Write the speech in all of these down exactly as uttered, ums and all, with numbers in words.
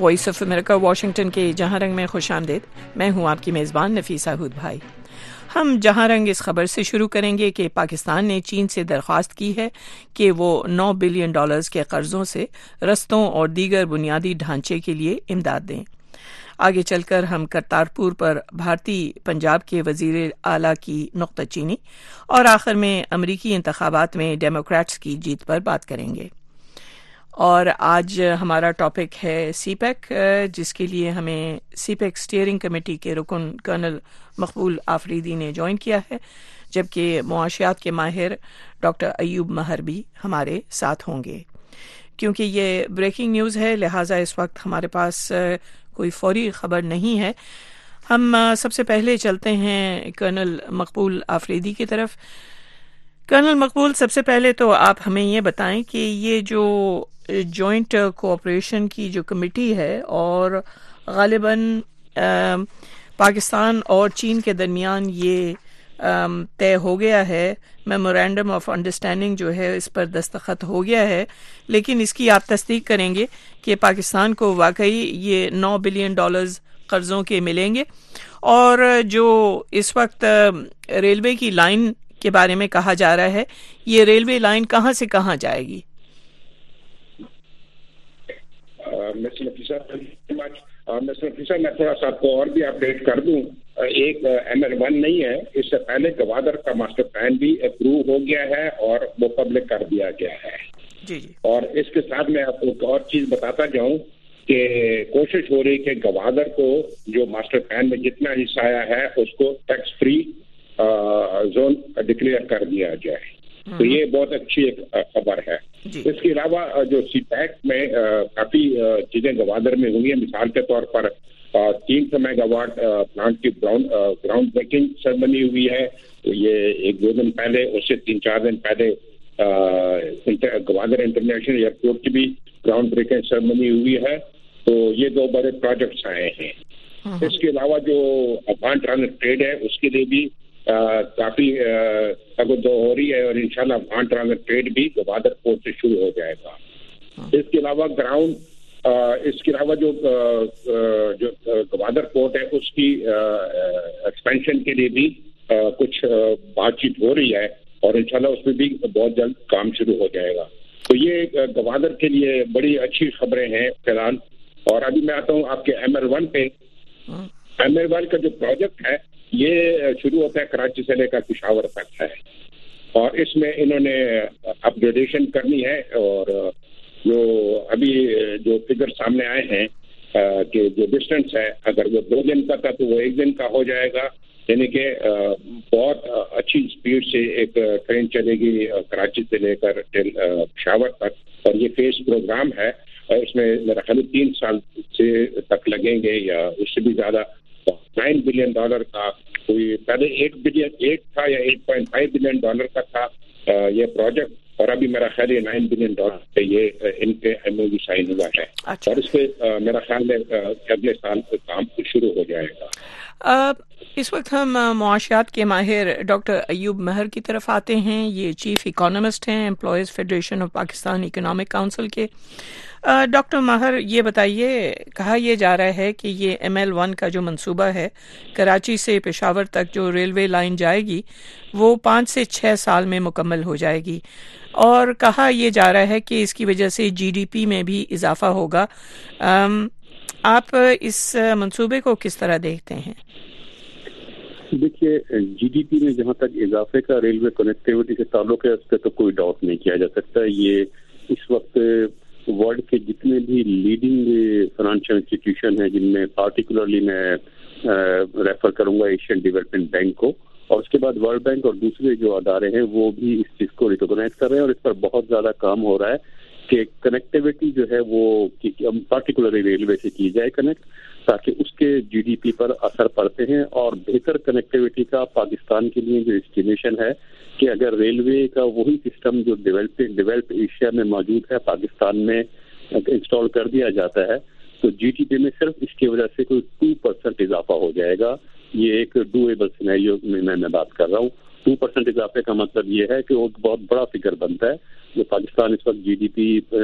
Voice of America Washington کے جہاں رنگ میں خوش آمدید. میں ہوں آپ کی میزبان نفیسہ ہود بھائی. ہم جہاں رنگ اس خبر سے شروع کریں گے کہ پاکستان نے چین سے درخواست کی ہے کہ وہ نو بلین ڈالرز کے قرضوں سے رستوں اور دیگر بنیادی ڈھانچے کے لیے امداد دیں. آگے چل کر ہم کرتارپور پر بھارتی پنجاب کے وزیر اعلیٰ کی نقطہ چینی اور آخر میں امریکی انتخابات میں ڈیموکریٹس کی جیت پر بات کریں گے. اور آج ہمارا ٹاپک ہے سی پیک، جس کے لیے ہمیں سی پیک اسٹیئرنگ کمیٹی کے رکن کرنل مقبول آفریدی نے جوائن کیا ہے، جبکہ معاشیات کے ماہر ڈاکٹر ایوب مہر بھی ہمارے ساتھ ہوں گے. کیونکہ یہ بریکنگ نیوز ہے لہٰذا اس وقت ہمارے پاس کوئی فوری خبر نہیں ہے. ہم سب سے پہلے چلتے ہیں کرنل مقبول آفریدی کی طرف. کرنل مقبول، سب سے پہلے تو آپ ہمیں یہ بتائیں کہ یہ جو جوائنٹ کوآپریشن کی جو کمیٹی ہے اور غالباً پاکستان اور چین کے درمیان یہ طے ہو گیا ہے، میمورینڈم آف انڈرسٹینڈنگ جو ہے اس پر دستخط ہو گیا ہے، لیکن اس کی آپ تصدیق کریں گے کہ پاکستان کو واقعی یہ نو بلین ڈالرز قرضوں کے ملیں گے؟ اور جو اس وقت ریلوے کی لائن کے بارے میں کہا جا رہا ہے، یہ ریلوے لائن کہاں سے کہاں جائے گی؟ میں تھوڑا سا آپ کو اور بھی اپڈیٹ کر دوں. ایک ایم ایل ون نہیں ہے، اس سے پہلے گوادر کا ماسٹر پلان بھی اپروو ہو گیا ہے اور وہ پبلک کر دیا گیا ہے. جی جی. اور اس کے ساتھ میں آپ کو ایک اور چیز بتاتا جاؤں کہ کوشش ہو رہی کہ گوادر کو جو ماسٹر پلان میں جتنا حصہ آیا ہے اس کو ٹیکس فری زون ڈکلیئر کر دیا جائے. تو یہ بہت اچھی ایک خبر ہے. اس کے علاوہ جو سی پیک میں کافی چیزیں گوادر میں ہوئی ہیں. مثال کے طور پر تین سو میگا واٹ پلانٹ کی گراؤنڈ بریکنگ سرمنی ہوئی ہے. یہ ایک دو دن پہلے، اس سے تین چار دن پہلے گوادر انٹرنیشنل ایئرپورٹ کی بھی گراؤنڈ بریکنگ سرمنی ہوئی ہے. تو یہ دو بڑے پروجیکٹس آئے ہیں. اس کے علاوہ جو افغان ٹرانزٹ ٹریڈ ہے اس کے لیے بھی کافی تگودو ہو رہی ہے اور انشاءاللہ افغان ٹرانزٹ ٹریڈ بھی گوادر پورٹ سے شروع ہو جائے گا. اس کے علاوہ گراؤنڈ اس کے علاوہ جو جو گوادر پورٹ ہے اس کی ایکسپینشن کے لیے بھی کچھ بات چیت ہو رہی ہے اور انشاءاللہ اس میں بھی بہت جلد کام شروع ہو جائے گا. تو یہ گوادر کے لیے بڑی اچھی خبریں ہیں فی الحال. اور ابھی میں آتا ہوں آپ کے ایم ایل ون پہ. ایم ایل ون کا جو پروجیکٹ ہے یہ شروع ہوتا ہے کراچی سے لے کر پشاور تک ہے اور اس میں انہوں نے اپ گریڈیشن کرنی ہے. اور جو ابھی جو فگر سامنے آئے ہیں کہ جو ڈسٹینس ہے اگر وہ دو دن کا تھا تو وہ ایک دن کا ہو جائے گا. یعنی کہ بہت اچھی اسپیڈ سے ایک ٹرین چلے گی کراچی سے لے کر پشاور تک. اور یہ فیس پروگرام ہے اور اس میں میرا خیال تین سال سے تک لگیں گے یا اس سے بھی زیادہ. نائن بلین ڈالر کا کوئی پہلے ایٹ بلین ایٹ تھا یا eight point five billion dollar کا تھا یہ پروجیکٹ اور ابھی میرا خیال ہے نائن بلین ڈالر پہ یہ ان کے ایم او یو سائن ہوا ہے. اور اس پہ میرا خیال ہے اگلے سال کام شروع ہو جائے گا. اس وقت ہم معاشیات کے ماہر ڈاکٹر ایوب مہر کی طرف آتے ہیں. یہ چیف اکانومسٹ ہیں employees federation of Pakistan economic council کے. ڈاکٹر ماہر، یہ بتائیے، کہا یہ جا رہا ہے کہ یہ ایم ایل ون کا جو منصوبہ ہے کراچی سے پشاور تک جو ریلوے لائن جائے گی وہ پانچ سے چھ سال میں مکمل ہو جائے گی اور کہا یہ جا رہا ہے کہ اس کی وجہ سے جی ڈی پی میں بھی اضافہ ہوگا. آپ اس منصوبے کو کس طرح دیکھتے ہیں؟ دیکھیے، جی ڈی پی میں جہاں تک اضافے کا ریلوے کنیکٹیوٹی سے تعلق ہے اس پہ تو کوئی ڈاؤٹ نہیں کیا جا سکتا. یہ اس وقت ورلڈ کے جتنے بھی لیڈنگ فائنینشیل انسٹیٹیوشن ہیں جن میں پارٹیکولرلی میں ریفر کروں گا ایشین ڈیولپمنٹ بینک کو اور اس کے بعد ورلڈ بینک اور دوسرے جو ادارے ہیں وہ بھی اس چیز کو ریکوگنائز کر رہے ہیں اور اس پر بہت زیادہ کام ہو رہا ہے کہ کنیکٹیوٹی جو ہے وہ پارٹیکولرلی ریلوے سے کی جائے کنیکٹ تاکہ اس کے جی ڈی پی پر اثر پڑتے ہیں. اور بہتر کنیکٹیوٹی کا پاکستان کے لیے جو اسٹیمیشن ہے کہ اگر ریلوے کا وہی سسٹم جو ڈیولپ ڈیولپ ایشیا میں موجود ہے پاکستان میں انسٹال کر دیا جاتا ہے تو جی ڈی پی میں صرف اس کی وجہ سے کوئی ٹو پرسینٹ اضافہ ہو جائے گا. یہ ایک ڈویبل سینیریو میں میں بات کر رہا ہوں. ٹو پرسینٹ اضافے کا مطلب یہ ہے کہ وہ بہت بڑا فگر بنتا ہے جو پاکستان اس وقت جی ڈی پی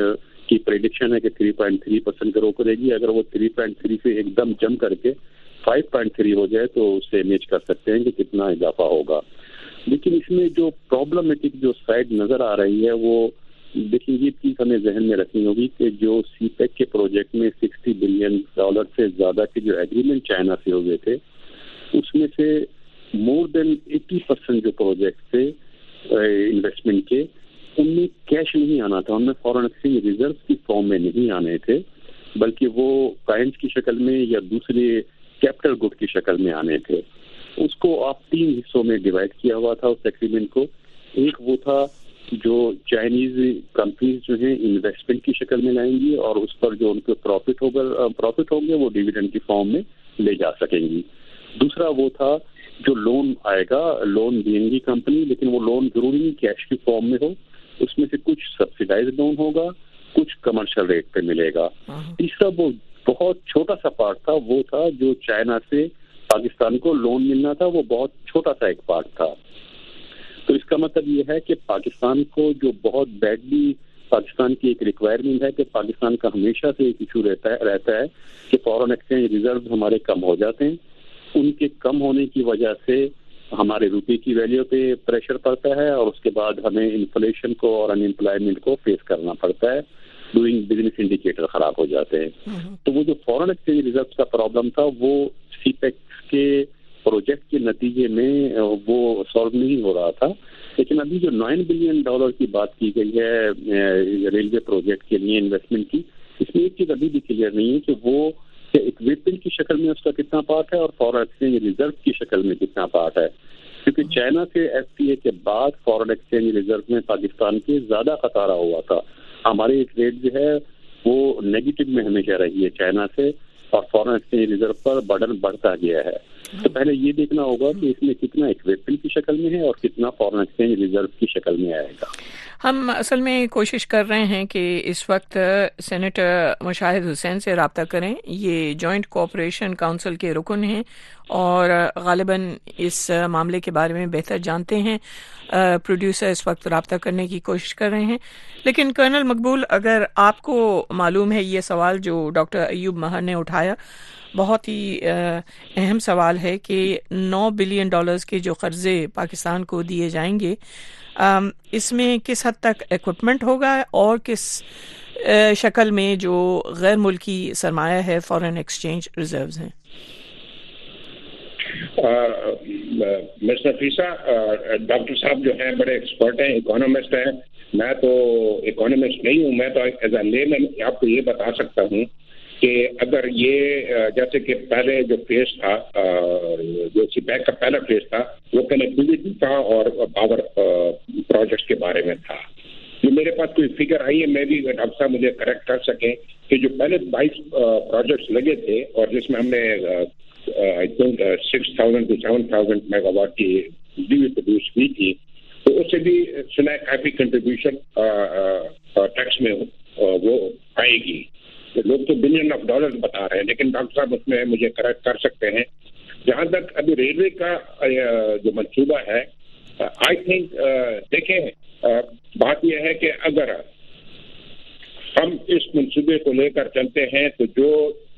کی پریڈکشن ہے کہ three point three percent grow کرے گی. اگر وہ تھری پوائنٹ تھری سے ایک دم جم کر کے فائیو پوائنٹ تھری ہو جائے تو اس سے امیج کر سکتے ہیں کہ کتنا اضافہ ہوگا. لیکن اس میں جو پرابلمٹک جو سائڈ نظر آ رہی ہے وہ دیکھیں یہ چیز ہمیں ذہن میں رکھنی ہوگی کہ جو سی پیک کے پروجیکٹ میں سکسٹی بلین ڈالر سے زیادہ کے جو ایگریمنٹ چائنا سے ہوئے تھے اس میں سے مور دین ایٹی پرسینٹ جو پروجیکٹ تھے انویسٹمنٹ کے ان میں کیش نہیں آنا تھا, ان میں فارن ایکسچینج ریزرو کی فارم میں نہیں آنے تھے, بلکہ وہ کائنس کی شکل میں یا دوسرے کیپٹل گڈ کی شکل میں آنے تھے. اس کو آپ تین حصوں میں ڈیوائڈ کیا ہوا تھا اس ایگریمنٹ کو. ایک وہ تھا جو چائنیز کمپنیز جو ہیں انویسٹمنٹ کی شکل میں لائیں گی اور اس پر جو ان کے پروفٹ ہوگا پروفٹ ہوں گے وہ ڈیویڈنڈ کی فارم میں لے جا سکیں گی. دوسرا وہ تھا جو لون آئے گا, لون دیں گی کمپنی, لیکن وہ لون ضروری نہیں کیش کی فارم میں ہو, اس میں سے کچھ سبسیڈائز لون ہوگا, کچھ کمرشل ریٹ پہ ملے گا. تیسرا وہ بہت چھوٹا سا پارٹ تھا, وہ تھا جو چائنا سے پاکستان کو لون ملنا تھا, وہ بہت چھوٹا سا ایک پارٹ تھا. تو اس کا مطلب یہ ہے کہ پاکستان کو جو بہت بیڈلی پاکستان کی ایک ریکوائرمنٹ ہے کہ پاکستان کا ہمیشہ سے ایک ایشو رہتا ہے رہتا ہے کہ فارن ایکسچینج ریزرو ہمارے کم ہو جاتے ہیں. ان کے کم ہونے کی وجہ سے ہمارے روپے کی ویلیو پہ پریشر پڑتا ہے اور اس کے بعد ہمیں انفلیشن کو اور ان امپلائمنٹ کو فیس کرنا پڑتا ہے. ڈوئنگ بزنس انڈیکیٹر خراب ہو جاتے ہیں. تو وہ جو فارن ایکسچینج ریزرو کا پرابلم تھا وہ سی پیک کے پروجیکٹ کے نتیجے میں وہ سالو نہیں ہو رہا تھا. لیکن ابھی جو نائن بلین ڈالر کی بات کی گئی ہے ریلوے پروجیکٹ کے لیے انویسٹمنٹ کی, اس میں ایک چیز ابھی بھی کلیئر نہیں ہے کہ وہ اکوپمنٹ کی شکل میں اس کا کتنا پارٹ ہے اور فارن ایکسچینج ریزرو کی شکل میں کتنا پارٹ ہے. کیونکہ چائنا سے ایف ٹی اے کے بعد فارن ایکسچینج ریزرو میں پاکستان کے زیادہ خطرہ ہوا تھا. ہماری ریٹ جو ہے وہ نیگیٹو میں ہمیشہ رہی ہے چائنا سے اور فارن ایکسچینج ریزرو پر برڈن بڑھتا گیا ہے. تو پہلے یہ دیکھنا ہوگا کہ اس میں کتنا اکوپمنٹ کی شکل میں ہے اور کتنا فارن ایکسچینج ریزرو کی شکل میں آئے گا. ہم اصل میں کوشش کر رہے ہیں کہ اس وقت سینیٹر مشاہد حسین سے رابطہ کریں. یہ جوائنٹ کوآپریشن کونسل کے رکن ہیں اور غالباً اس معاملے کے بارے میں بہتر جانتے ہیں. پروڈیوسر اس وقت رابطہ کرنے کی کوشش کر رہے ہیں. لیکن کرنل مقبول, اگر آپ کو معلوم ہے یہ سوال جو ڈاکٹر ایوب مہر نے اٹھایا بہت ہی اہم سوال ہے کہ نو بلین ڈالرز کے جو قرضے پاکستان کو دیے جائیں گے اس میں کس حد تک ایکوپمنٹ ہوگا اور کس شکل میں جو غیر ملکی سرمایہ ہے فارن ایکسچینج ریزروز ہیں. مس نفیسہ, ڈاکٹر صاحب جو ہیں بڑے ایکسپرٹ ہیں, اکانومسٹ ہیں. میں تو اکانومسٹ نہیں ہوں, میں تو ایز اے لے مین آپ کو یہ بتا سکتا ہوں کہ اگر یہ جیسے کہ پہلے جو فیز تھا جو سی پیک کا پہلا فیز تھا وہ کنیکٹیوٹی تھا اور پاور پروجیکٹس کے بارے میں تھا. جو میرے پاس کوئی فگر آئی ہے, میں بھی ڈاکٹر صاحب مجھے کریکٹ کر سکیں کہ جو پہلے بائیس پروجیکٹس لگے تھے اور جس میں ہم نے I think six thousand to seven thousand megawatt کی بجلی پروڈیوس کی تھی, تو اس سے بھی سنا کافی کنٹریبیوشن ٹیکس میں وہ آئے گی. لوگ تو بلین آف ڈالر بتا رہے ہیں, لیکن ڈاکٹر صاحب اس میں مجھے کریکٹ کر سکتے ہیں. جہاں تک ابھی ریلوے کا جو منصوبہ ہے, آئی تھنک دیکھیں بات یہ ہے کہ اگر ہم اس منصوبے کو لے کر چلتے ہیں تو جو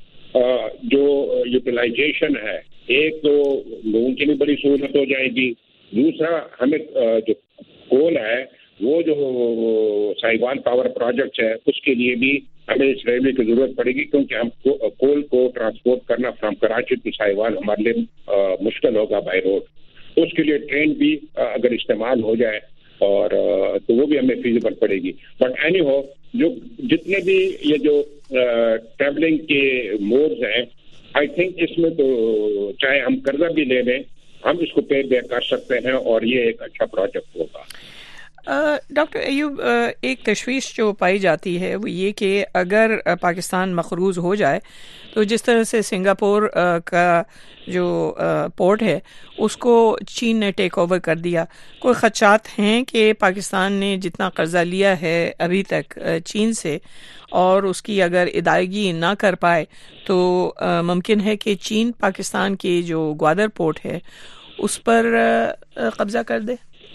جو یوٹیلائزیشن ہے, ایک تو لوگوں کے لیے بڑی سہولت ہو جائے گی. دوسرا ہمیں جو کول ہے وہ جو سائیوان پاور پروجیکٹ ہے اس کے لیے بھی ہمیں اس ریلوے کی ضرورت پڑے گی, کیونکہ ہم کول کو ٹرانسپورٹ کرنا فرام کراچی ٹو سائیوان ہمارے لیے مشکل ہوگا بائی روڈ. اس کے لیے ٹرین بھی اگر استعمال ہو جائے اور تو وہ بھی ہمیں فیزیبل پڑے گی. بٹ اینی ہو, جو جتنے بھی یہ جو ٹریولنگ کے موڈز ہیں, آئی تھنک اس میں تو چاہے ہم قرضہ بھی لے لیں ہم اس کو پے بیک کر سکتے ہیں اور یہ ایک اچھا پروجیکٹ ہوگا. ڈاکٹر ایوب, ایک تشویش جو پائی جاتی ہے وہ یہ کہ اگر پاکستان مقروض ہو جائے تو جس طرح سے سنگاپور کا جو پورٹ ہے اس کو چین نے ٹیک اوور کر دیا, کوئی خدشات ہیں کہ پاکستان نے جتنا قرضہ لیا ہے ابھی تک چین سے اور اس کی اگر ادائیگی نہ کر پائے تو ممکن ہے کہ چین پاکستان کے جو گوادر پورٹ ہے اس پر قبضہ کر دے؟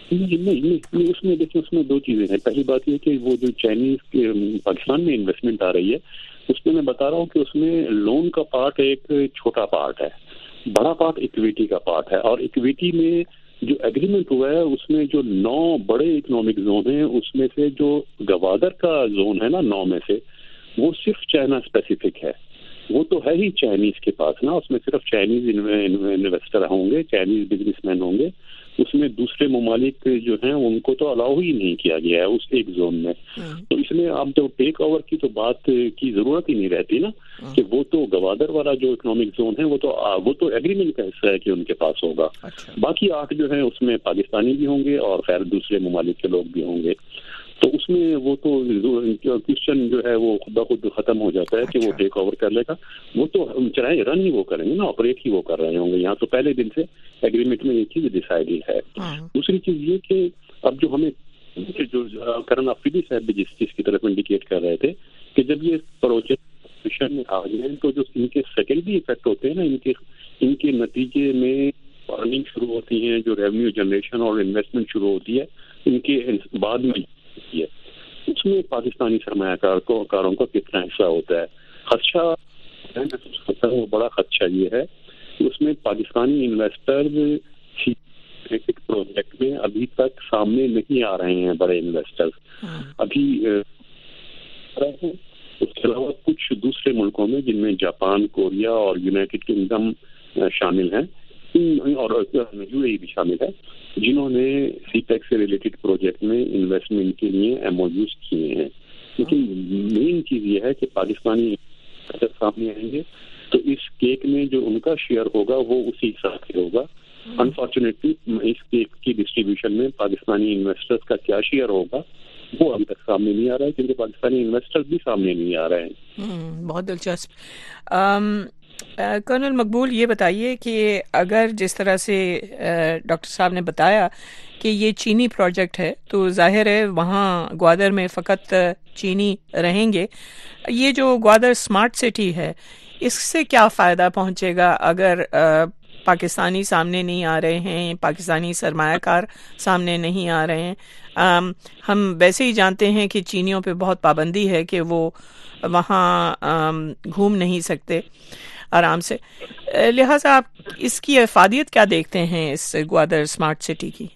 نہیں نہیں نہیں اس میں دیکھیں اس میں دو چیزیں ہیں. پہلی بات یہ کہ وہ جو چائنیز پاکستان میں انویسٹمنٹ آ رہی ہے اس میں میں بتا رہا ہوں کہ اس میں لون کا پارٹ ایک چھوٹا پارٹ ہے, بڑا پارٹ اکویٹی کا پارٹ ہے. اور اکویٹی میں جو ایگریمنٹ ہوا ہے اس میں جو نو بڑے اکنامک زون ہیں اس میں سے جو گوادر کا زون ہے نا نو میں سے وہ صرف چائنا اسپیسیفک ہے. وہ تو ہے ہی چائنیز کے پاس نا, اس میں صرف چائنیز انویسٹر ہوں گے, چائنیز بزنس مین ہوں گے. اس میں دوسرے ممالک جو ہیں ان کو تو الاؤ ہی نہیں کیا گیا ہے اس ایک زون میں. تو اس میں اب جب ٹیک اوور کی تو بات کی ضرورت ہی نہیں رہتی نا, کہ وہ تو گوادر والا جو اکنامک زون ہے وہ تو وہ تو ایگریمنٹ کا حصہ ہے کہ ان کے پاس ہوگا. باقی آٹھ جو ہیں اس میں پاکستانی بھی ہوں گے اور خیر دوسرے ممالک کے لوگ بھی ہوں گے. تو اس میں وہ تو کوشچن جو ہے وہ خود بخود ختم ہو جاتا ہے کہ وہ ٹیک اوور کر لے گا. وہ تو چاہے رن ہی وہ کریں گے نا, آپریٹ ہی وہ کر رہے ہوں گے. یہاں تو پہلے دن سے ایگریمنٹ میں یہ چیز ڈیسائیڈ ہے. دوسری چیز یہ کہ اب جو ہمیں جو کرن افریدی صاحب بھی جس چیز کی طرف انڈیکیٹ کر رہے تھے کہ جب یہ پروجیکٹ میں آ جائیں تو جو ان کے سیکنڈری افیکٹ ہوتے ہیں نا, ان کے ان کے نتیجے میں ارننگ شروع ہوتی ہیں, جو ریونیو جنریشن اور انویسٹمنٹ شروع ہوتی ہے ان کے بعد میں ہے. اس میں پاکستانی سرمایہ کار کو کاروں کا کتنا حصہ ہوتا ہے. خدشہ وہ بڑا خدشہ یہ ہے کہ اس میں پاکستانی انویسٹر پروجیکٹ میں ابھی تک سامنے نہیں آ رہے ہیں بڑے انویسٹر ابھی. اس کے علاوہ کچھ دوسرے ملکوں میں جن میں جاپان, کوریا اور یونائٹڈ کنگڈم شامل ہیں اور یو اے ای بھی شامل ہے, جنہوں نے سی پیک سے ریلیٹڈ پروجیکٹ میں انویسٹمنٹ کے لیے ایم او یوز کیے ہیں. لیکن مین چیز یہ ہے کہ پاکستانی سامنے آئیں گے تو اس کیک میں جو ان کا شیئر ہوگا وہ اسی حساب سے ہوگا. انفارچونیٹلی اس کیک کی ڈسٹریبیوشن میں پاکستانی انویسٹرز کا کیا شیئر ہوگا وہ ابھی تک سامنے نہیں آ رہا ہے, کیونکہ پاکستانی انویسٹر بھی سامنے نہیں آ رہے ہیں. بہت دلچسپ. کرنل مقبول, یہ بتائیے کہ اگر جس طرح سے ڈاکٹر صاحب نے بتایا کہ یہ چینی پروجیکٹ ہے تو ظاہر ہے وہاں گوادر میں فقط چینی رہیں گے. یہ جو گوادر اسمارٹ سٹی ہے اس سے کیا فائدہ پہنچے گا اگر پاکستانی سامنے نہیں آ رہے ہیں, پاکستانی سرمایہ کار سامنے نہیں آ رہے ہیں؟ آم, ہم ویسے ہی جانتے ہیں کہ چینیوں پہ بہت پابندی ہے کہ وہ وہاں آم, گھوم نہیں سکتے آرام سے. لہٰذا آپ اس کی افادیت کیا دیکھتے ہیں اس گوادر اسمارٹ سٹی کی؟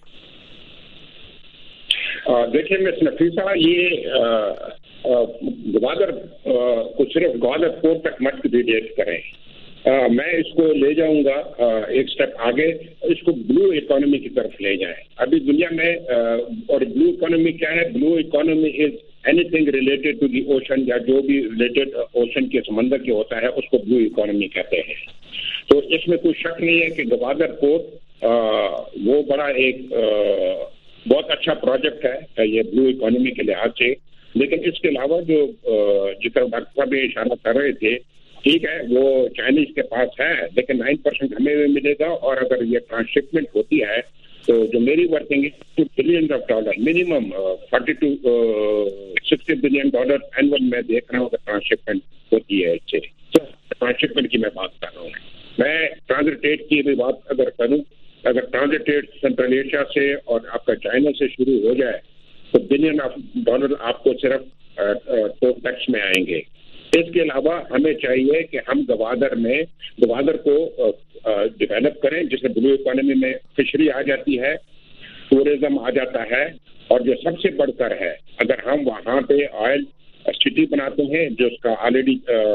دیکھیں مس نفیسہ, یہ گوادر کو صرف گوادر پورٹ تک مت ریلیٹ کریں. میں اس کو لے جاؤں گا ایک سٹیپ آگے, اس کو بلو اکانومی کی طرف لے جائیں. ابھی دنیا میں اور بلو اکانومی کیا ہے؟ Blue economy is anything related to the ocean, یا جو بھی ریلیٹڈ اوشن کے سمندر کے ہوتا ہے اس کو بلو اکانومی کہتے ہیں. تو اس میں کوئی شک نہیں ہے کہ گوادر پورٹ وہ بڑا ایک بہت اچھا پروجیکٹ ہے یہ بلو اکانومی کے لحاظ سے. لیکن اس کے علاوہ جو جس طرح ڈاکٹر صاحب اشارہ کر رہے تھے, ٹھیک ہے وہ چائنیز کے پاس ہے لیکن نائن پرسینٹ ہمیں بھی ملے گا, اور اگر یہ ٹرانسشپمنٹ ہوتی ہے تو جو میری ورکنگ ہے billion of dollar minimum forty to sixty billion dollar annual میں دیکھ رہا ہوں اگر ٹرانسشپمنٹ ہوتی ہے. اس سے ٹرانسشپمنٹ کی میں بات کر رہا ہوں. میں ٹرانزٹ ٹریڈ کی بھی بات اگر کروں, اگر ٹرانزٹ ٹریڈ سینٹرل ایشیا سے اور آپ کا چائنا سے شروع ہو جائے تو بلین آف ڈالر آپ کو صرف ٹول ٹیکس میں آئیں گے. اس کے علاوہ ہمیں چاہیے کہ ہم گوادر میں گوادر کو ڈیولپ کریں, جس میں بلو اکانومی میں فشری آ جاتی ہے, ٹورزم آ جاتا ہے, اور جو سب سے بڑھ کر ہے اگر ہم وہاں پہ آئل سٹی بناتے ہیں جو اس کا آلریڈی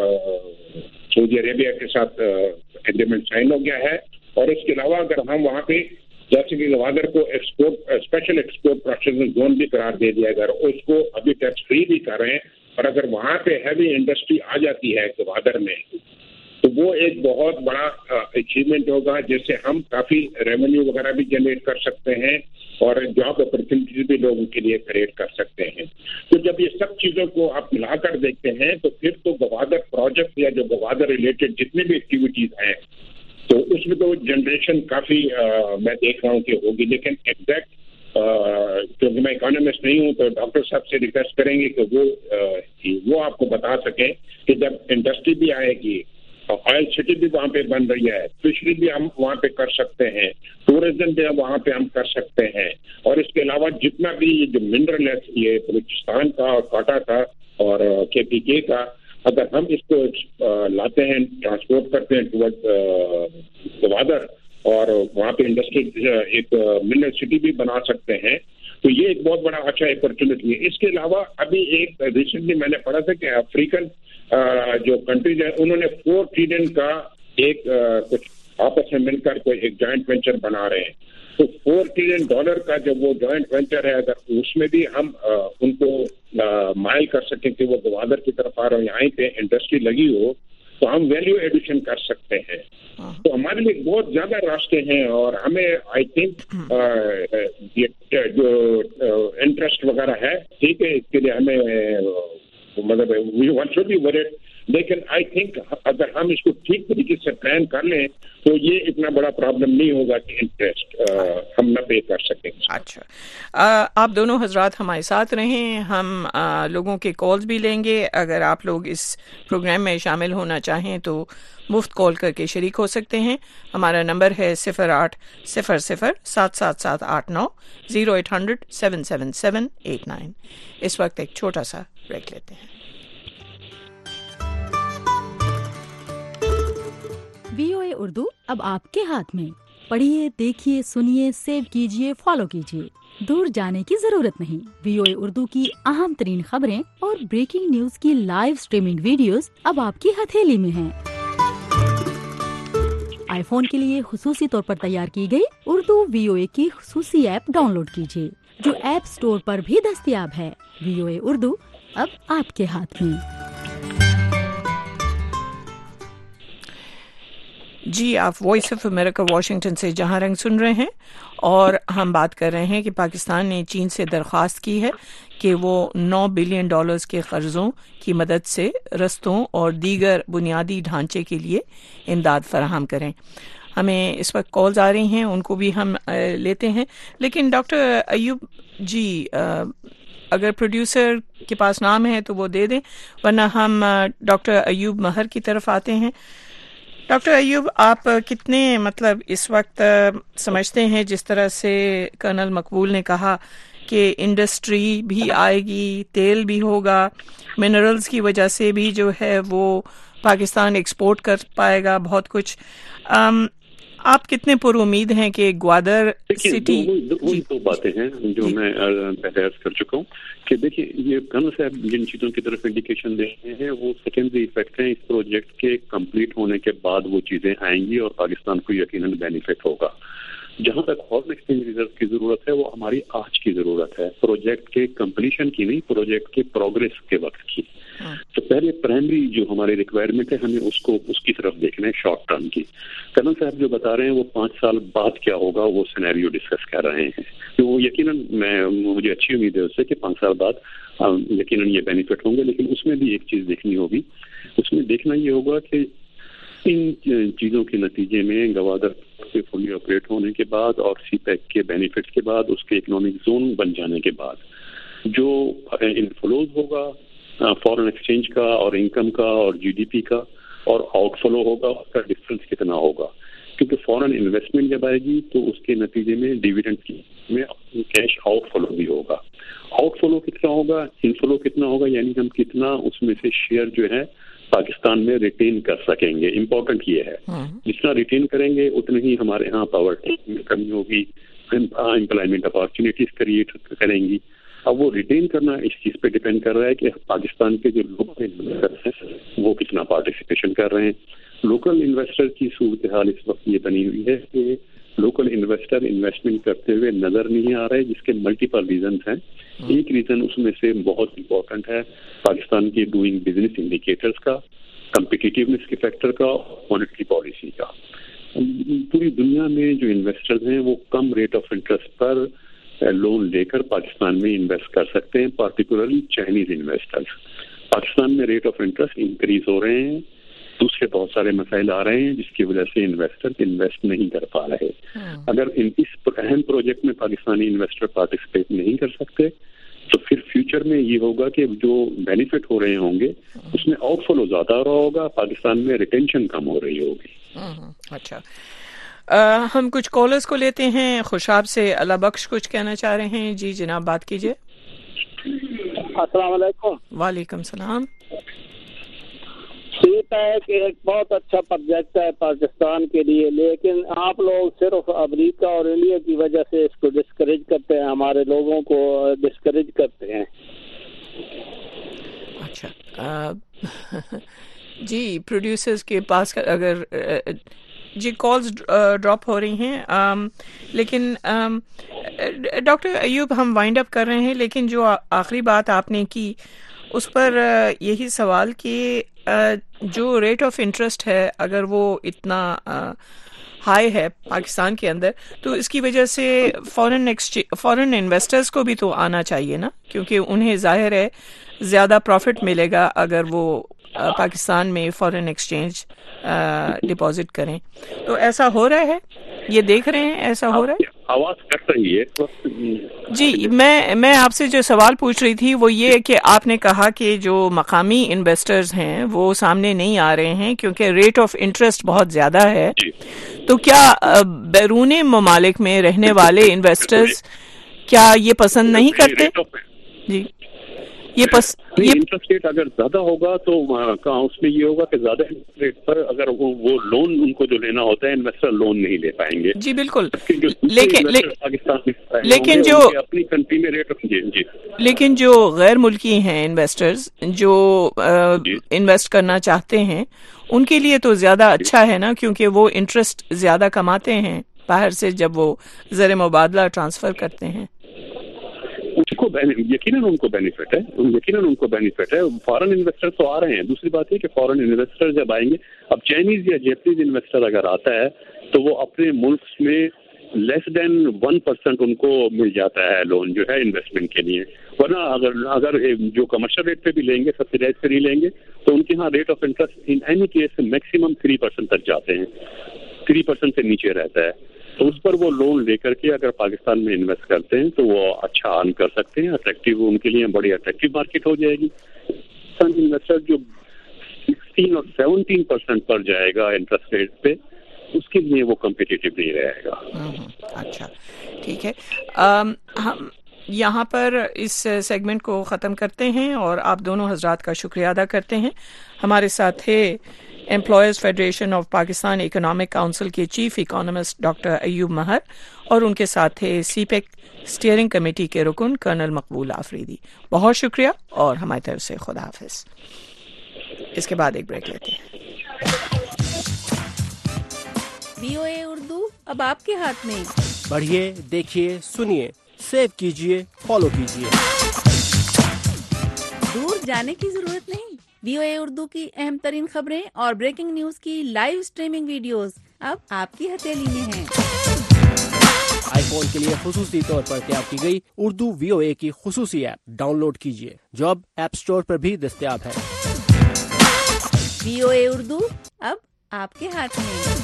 سعودی عربیہ کے ساتھ ایگریمنٹ سائن ہو گیا ہے, اور اس کے علاوہ اگر ہم وہاں پہ جیسے کہ گوادر کو export special export processing zone بھی قرار دے دیا گیا, اس کو ابھی ٹیکس فری بھی کر رہے ہیں, اور اگر وہاں پہ ہیوی انڈسٹری آ جاتی ہے گوادر میں تو وہ ایک بہت بڑا اچیومنٹ ہوگا, جس سے ہم کافی ریونیو وغیرہ بھی جنریٹ کر سکتے ہیں اور جاب اپرچونیٹیز بھی لوگوں کے لیے کریٹ کر سکتے ہیں. تو جب یہ سب چیزوں کو آپ ملا کر دیکھتے ہیں تو پھر تو گوادر پروجیکٹ یا جو گوادر ریلیٹڈ جتنے بھی ایکٹیویٹیز ہیں تو اس میں تو جنریشن کافی میں دیکھ رہا ہوں کہ ہوگی. لیکن ایگزیکٹ کیونکہ میں اکانومسٹ نہیں ہوں تو ڈاکٹر صاحب سے ریکویسٹ کریں گے کہ وہ وہ آپ کو بتا سکیں کہ جب انڈسٹری بھی آئے گی آئل سٹی بھی وہاں پہ بن رہی ہے, فشری بھی ہم وہاں پہ کر سکتے ہیں, ٹورزم بھی وہاں پہ ہم کر سکتے ہیں, اور اس کے علاوہ جتنا بھی یہ جو منرل ہے یہ بلوچستان کا اور کاٹا کا اور کے پی کے کا, اگر ہم اس کو لاتے ہیں, ٹرانسپورٹ کرتے ہیں ٹورڈ گوادر اور وہاں پہ انڈسٹری ایک منرل سٹی بھی بنا سکتے ہیں, تو یہ ایک بہت بڑا اچھا اپرچونٹی ہے. اس کے علاوہ ابھی ایک ریسنٹلی میں نے پڑھا تھا کہ افریقن جو کنٹریز ہیں انہوں نے فور ٹریلین کا ایک کچھ آپس میں مل کر کوئی ایک جوائنٹ وینچر بنا رہے ہیں. تو فور ٹریلین ڈالر کا جب وہ جوائنٹ وینچر ہے, اگر اس میں بھی ہم ان کو مائل کر سکیں کہ وہ گوادر کی طرف آ رہے ہیں, یہیں پہ انڈسٹری لگی ہو, تو ہم ویلیو ایڈیشن کر سکتے ہیں. تو ہمارے لیے بہت زیادہ راستے ہیں, اور ہمیں آئی تھنک جو انٹرسٹ وغیرہ ہے ٹھیک ہے, اس کے لیے ہمیں مطلب we want to be word, لیکن آئی تھنک اگر ہم اس کو ٹھیک طریقے سے پلان کر لیں تو یہ اتنا بڑا پرابلم نہیں ہوگا کہ انٹرسٹ ہم نہ پے کر سکیں. اچھا, آپ دونوں حضرات ہمارے ساتھ رہیں, ہم لوگوں کے کالز بھی لیں گے. اگر آپ لوگ اس پروگرام میں شامل ہونا چاہیں تو مفت کال کر کے شریک ہو سکتے ہیں. ہمارا نمبر ہے صفر آٹھ صفر صفر سات سات سات آٹھ نو zero eight hundred seven seven seven eight nine. اس وقت ایک چھوٹا سا بریک لیتے ہیں. وی او اے اردو اب آپ کے ہاتھ میں. پڑھیے, دیکھیے, سنیے, سیو کیجیے, فالو کیجیے. دور جانے کی ضرورت نہیں. وی او اے اردو کی اہم ترین خبریں اور بریکنگ نیوز کی لائیو سٹریمنگ ویڈیوز اب آپ کی ہتھیلی میں ہیں. آئی فون کے لیے خصوصی طور پر تیار کی گئی اردو وی او اے کی خصوصی ایپ ڈاؤن لوڈ کیجیے, جو ایپ سٹور پر بھی دستیاب ہے. وی او اے اردو اب آپ کے ہاتھ میں. جی, آپ وائس آف امریکہ واشنگٹن سے جہاں رنگ سن رہے ہیں, اور ہم بات کر رہے ہیں کہ پاکستان نے چین سے درخواست کی ہے کہ وہ نو بلین ڈالرز کے قرضوں کی مدد سے رستوں اور دیگر بنیادی ڈھانچے کے لیے امداد فراہم کریں. ہمیں اس وقت کالز آ رہی ہیں, ان کو بھی ہم لیتے ہیں. لیکن ڈاکٹر ایوب جی, اگر پروڈیوسر کے پاس نام ہے تو وہ دے دیں, ورنہ ہم ڈاکٹر ایوب مہر کی طرف آتے ہیں. ڈاکٹر ایوب, آپ کتنے مطلب اس وقت سمجھتے ہیں, جس طرح سے کرنل مقبول نے کہا کہ انڈسٹری بھی آئے گی, تیل بھی ہوگا, منرلز کی وجہ سے بھی جو ہے وہ پاکستان ایکسپورٹ کر پائے گا بہت کچھ, um, آپ کتنے پر امید ہیں کہ گوادر سٹی؟ وہی دو باتیں ہیں جو میں پہلے عرض کر چکا ہوں کہ دیکھیے, یہ کرنل صاحب جن چیزوں کی طرف انڈیکیشن دے رہے ہیں وہ سیکنڈری ایفیکٹ ہیں. اس پروجیکٹ کے کمپلیٹ ہونے کے بعد وہ چیزیں آئیں گی اور پاکستان کو یقیناً بینیفٹ ہوگا. جہاں تک فارن ایکسچینج ریزرو کی ضرورت ہے وہ ہماری آج کی ضرورت ہے, پروجیکٹ کے کمپلیشن کی نہیں, پروجیکٹ کے پروگریس کے وقت کی. تو پہلے پرائمری جو ہماری ریکوائرمنٹ ہے ہمیں اس کو اس کی طرف دیکھنا ہے, شارٹ ٹرم کی. کرنل صاحب جو بتا رہے ہیں وہ پانچ سال بعد کیا ہوگا وہ سینیریو ڈسکس کر رہے ہیں. تو وہ یقیناً میں مجھے اچھی امید ہے اس سے کہ پانچ سال بعد یقیناً یہ بینیفٹ ہوں گے. لیکن اس میں بھی ایک چیز دیکھنی ہوگی, اس میں دیکھنا یہ ہوگا کہ ان چیزوں کے نتیجے میں گوادر کے فلی آپریٹ ہونے کے بعد اور سی پیک کے بینیفٹس کے بعد, اس کے اکنامک زون بن جانے کے بعد جو انفلوز ہوگا فارن ایکسچینج کا اور انکم کا اور جی ڈی پی کا اور آؤٹ فلو ہوگا, اس کا ڈفرنس کتنا ہوگا. کیونکہ فارن انویسٹمنٹ جب آئے گی تو اس کے نتیجے میں ڈیویڈنڈ میں کیش آؤٹ فلو بھی ہوگا. آؤٹ فلو کتنا ہوگا, ان فلو کتنا ہوگا, یعنی ہم کتنا اس میں سے شیئر جو ہے پاکستان میں ریٹین کر سکیں گے. امپورٹنٹ یہ ہے, جتنا ریٹین کریں گے اتنا ہی ہمارے ہاں پاورٹی میں کمی ہوگی, امپلائمنٹ اپارچونیٹیز کریٹ کریں گی. اب وہ ریٹین کرنا اس چیز پہ ڈیپینڈ کر رہا ہے کہ پاکستان کے جو لوکل انویسٹر ہیں وہ کتنا پارٹیسپیشن کر رہے ہیں. لوکل انویسٹر کی صورتحال اس وقت یہ بنی ہوئی ہے کہ لوکل انویسٹر انویسٹمنٹ کرتے ہوئے نظر نہیں آ رہے, جس کے ملٹیپل ریزنز ہیں. ایک ریزن اس میں سے بہت امپورٹنٹ ہے پاکستان کی ڈوئنگ بزنس انڈیکیٹرز کا, کمپیٹیٹیونیس کے فیکٹر کا, مانیٹری پالیسی کا. پوری دنیا میں جو انویسٹرز ہیں وہ کم ریٹ آف انٹرسٹ پر لون لے کر پاکستان میں انویسٹ کر سکتے ہیں, پارٹیکولرلی چائنیز انویسٹرز. پاکستان میں ریٹ آف انٹرسٹ انکریز ہو رہے ہیں, دوسرے بہت سارے مسائل آ رہے ہیں جس کی وجہ سے انویسٹر انویسٹ نہیں کر پا رہے. اگر ان اس اہم پروجیکٹ میں پاکستانی انویسٹر پارٹیسپیٹ نہیں کر سکتے تو پھر فیوچر میں یہ ہوگا کہ جو بینیفٹ ہو رہے ہوں گے اس میں آؤٹ فلو زیادہ ہو رہا ہوگا، پاکستان میں ریٹینشن کم ہو رہی ہوگی. اچھا، آ, ہم کچھ کالرز کو لیتے ہیں. خوشاب سے اللہ بخش کچھ کہنا چاہ رہے ہیں. جی جناب بات کیجیے. السلام علیکم. وعلیکم السلام. ٹھیک ہے کہ ایک بہت اچھا پروجیکٹ ہے پاکستان کے لیے، لیکن آپ لوگ صرف امریکہ اور انڈیا کی وجہ سے اس کو ڈسکریج کرتے ہیں، ہمارے لوگوں کو ڈسکریج کرتے ہیں. اچھا جی، پروڈیوسرز کے پاس اگر جی کالز ڈراپ ہو رہی ہیں، آم, لیکن آم, ڈاکٹر ایوب ہم وائنڈ اپ کر رہے ہیں، لیکن جو آخری بات آپ نے کی اس پر یہی سوال کہ جو ریٹ آف انٹرسٹ ہے اگر وہ اتنا ہائی ہے پاکستان کے اندر، تو اس کی وجہ سے فورن فورن انویسٹرز کو بھی تو آنا چاہیے نا، کیونکہ انہیں ظاہر ہے زیادہ پروفٹ ملے گا اگر وہ پاکستان میں فورن ایکسچینج ڈپازٹ کریں. تو ایسا ہو رہا ہے، یہ دیکھ رہے ہیں ایسا ہو رہا ہے؟ آواز کٹ رہی ہے. جی، میں میں آپ سے جو سوال پوچھ رہی تھی وہ یہ کہ آپ نے کہا کہ جو مقامی انویسٹرز ہیں وہ سامنے نہیں آ رہے ہیں کیونکہ ریٹ آف انٹرسٹ بہت زیادہ ہے. تو کیا بیرون ممالک میں رہنے والے انویسٹرز کیا یہ پسند نہیں کرتے؟ جی، یہ پس یہ انٹرسٹ ریٹ اگر زیادہ ہوگا تو اس میں یہ ہوگا کہ زیادہ انٹرسٹ ریٹ پر اگر وہ لون ان کو جو لینا ہوتا ہے انویسٹر لون نہیں لے پائیں گے. جی بالکل، لیکن لیکن جو اپنی کنٹری میں ریٹ جی جی لیکن جو غیر ملکی ہیں انویسٹرز جو انویسٹ کرنا چاہتے ہیں ان کے لیے تو زیادہ اچھا ہے نا، کیونکہ وہ انٹرسٹ زیادہ کماتے ہیں باہر سے جب وہ زر مبادلہ ٹرانسفر کرتے ہیں. ان کو یقیناً ان کو بینیفٹ ہے یقیناً ان کو بینیفٹ ہے. فارن انویسٹر تو آ رہے ہیں. دوسری بات یہ کہ فارن انویسٹر جب آئیں گے، اب چائنیز یا جیپنیز انویسٹر اگر آتا ہے تو وہ اپنے ملک میں لیس دین ون پرسینٹ ان کو مل جاتا ہے لون جو ہے انویسٹمنٹ کے لیے. ورنہ اگر اگر جو کمرشل ریٹ پہ بھی لیں گے، سبسیڈائز پہ نہیں لیں گے، تو ان کے یہاں rate of interest in any case maximum three percent تک جاتے ہیں، تھری پرسینٹ سے نیچے رہتا ہے. تو اس پر وہ لون لے کر کے اگر پاکستان میں انویسٹ کرتے ہیں تو وہ اچھا ارن کر سکتے ہیں. اٹریکٹیو ان کے لیے بڑی اٹریکٹیو مارکیٹ ہو جائے گی. انویسٹر جو سکسٹین اور سیونٹین پرسینٹ پر جائے گا انٹرسٹ ریٹ پہ، اس کے لیے وہ کمپیٹیٹیو نہیں رہے گا. اچھا ٹھیک ہے، ہم یہاں پر اس سیگمنٹ کو ختم کرتے ہیں اور آپ دونوں حضرات کا شکریہ ادا کرتے ہیں. ہمارے ساتھ تھے employees federation of Pakistan economic council کے chief economist doctor Ayub Maher, اور ان کے ساتھ تھے سی پیک اسٹیئرنگ کمیٹی کے رکن کرنل مقبول آفریدی. بہت شکریہ اور ہماری طرف سے خدا حافظ. اس کے بعد ایک بریک لیتے ہیں. وی او اے اردو اب آپ کے ہاتھ میں. پڑھیے، دیکھیے، سنیے، سیو کیجیے، فالو کیجیے. دور جانے کی ضرورت نہیں. وی او اے اردو کی اہم ترین خبریں اور بریکنگ نیوز کی لائیو سٹریمنگ ویڈیوز اب آپ کی ہتھیلی میں ہیں. آئی فون کے لیے خصوصی طور پر تیار کی گئی اردو وی او اے کی خصوصی ایپ ڈاؤن لوڈ کیجیے، جو اب ایپ سٹور پر بھی دستیاب ہے. وی او اے اردو اب آپ کے ہاتھ میں.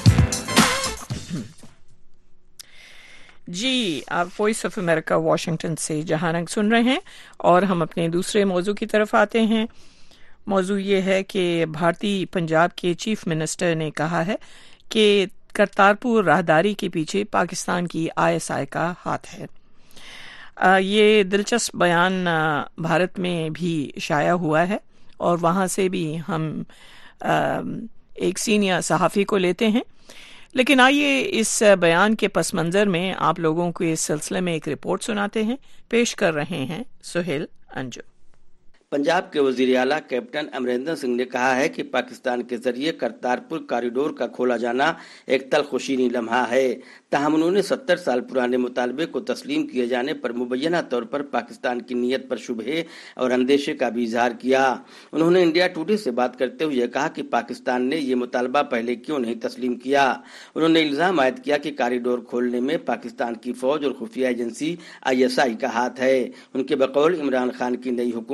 جی، آپ وائس آف امریکہ واشنگٹن سے جہاں رنگ سن رہے ہیں اور ہم اپنے دوسرے موضوع کی طرف آتے ہیں. موضوع یہ ہے کہ بھارتی پنجاب کے چیف منسٹر نے کہا ہے کہ کرتارپور راہداری کے پیچھے پاکستان کی آئی ایس آئی کا ہاتھ ہے. آ, یہ دلچسپ بیان آ, بھارت میں بھی شائع ہوا ہے اور وہاں سے بھی ہم آ, ایک سینئر صحافی کو لیتے ہیں. لیکن آئیے اس بیان کے پس منظر میں آپ لوگوں کو اس سلسلے میں ایک رپورٹ سناتے ہیں. پیش کر رہے ہیں سہیل انجو. پنجاب کے وزیر اعلیٰ کیپٹن امریندر سنگھ نے کہا ہے کہ پاکستان کے ذریعے کرتارپور کاریڈور کا کھولا جانا ایک تلخ و شیریں لمحہ ہے. تاہم انہوں نے ستر سال پرانے مطالبے کو تسلیم کیے جانے پر مبینہ طور پر پاکستان کی نیت پر شبہے اور اندیشے کا بھی اظہار کیا. انہوں نے انڈیا ٹوڈے سے بات کرتے ہوئے کہا کہ پاکستان نے یہ مطالبہ پہلے کیوں نہیں تسلیم کیا. انہوں نے الزام عائد کیا کہ کاریڈور کھولنے میں پاکستان کی فوج اور خفیہ ایجنسی آئی ایس آئی کا ہاتھ ہے. ان کے بقول عمران خان کی نئی حکومت کے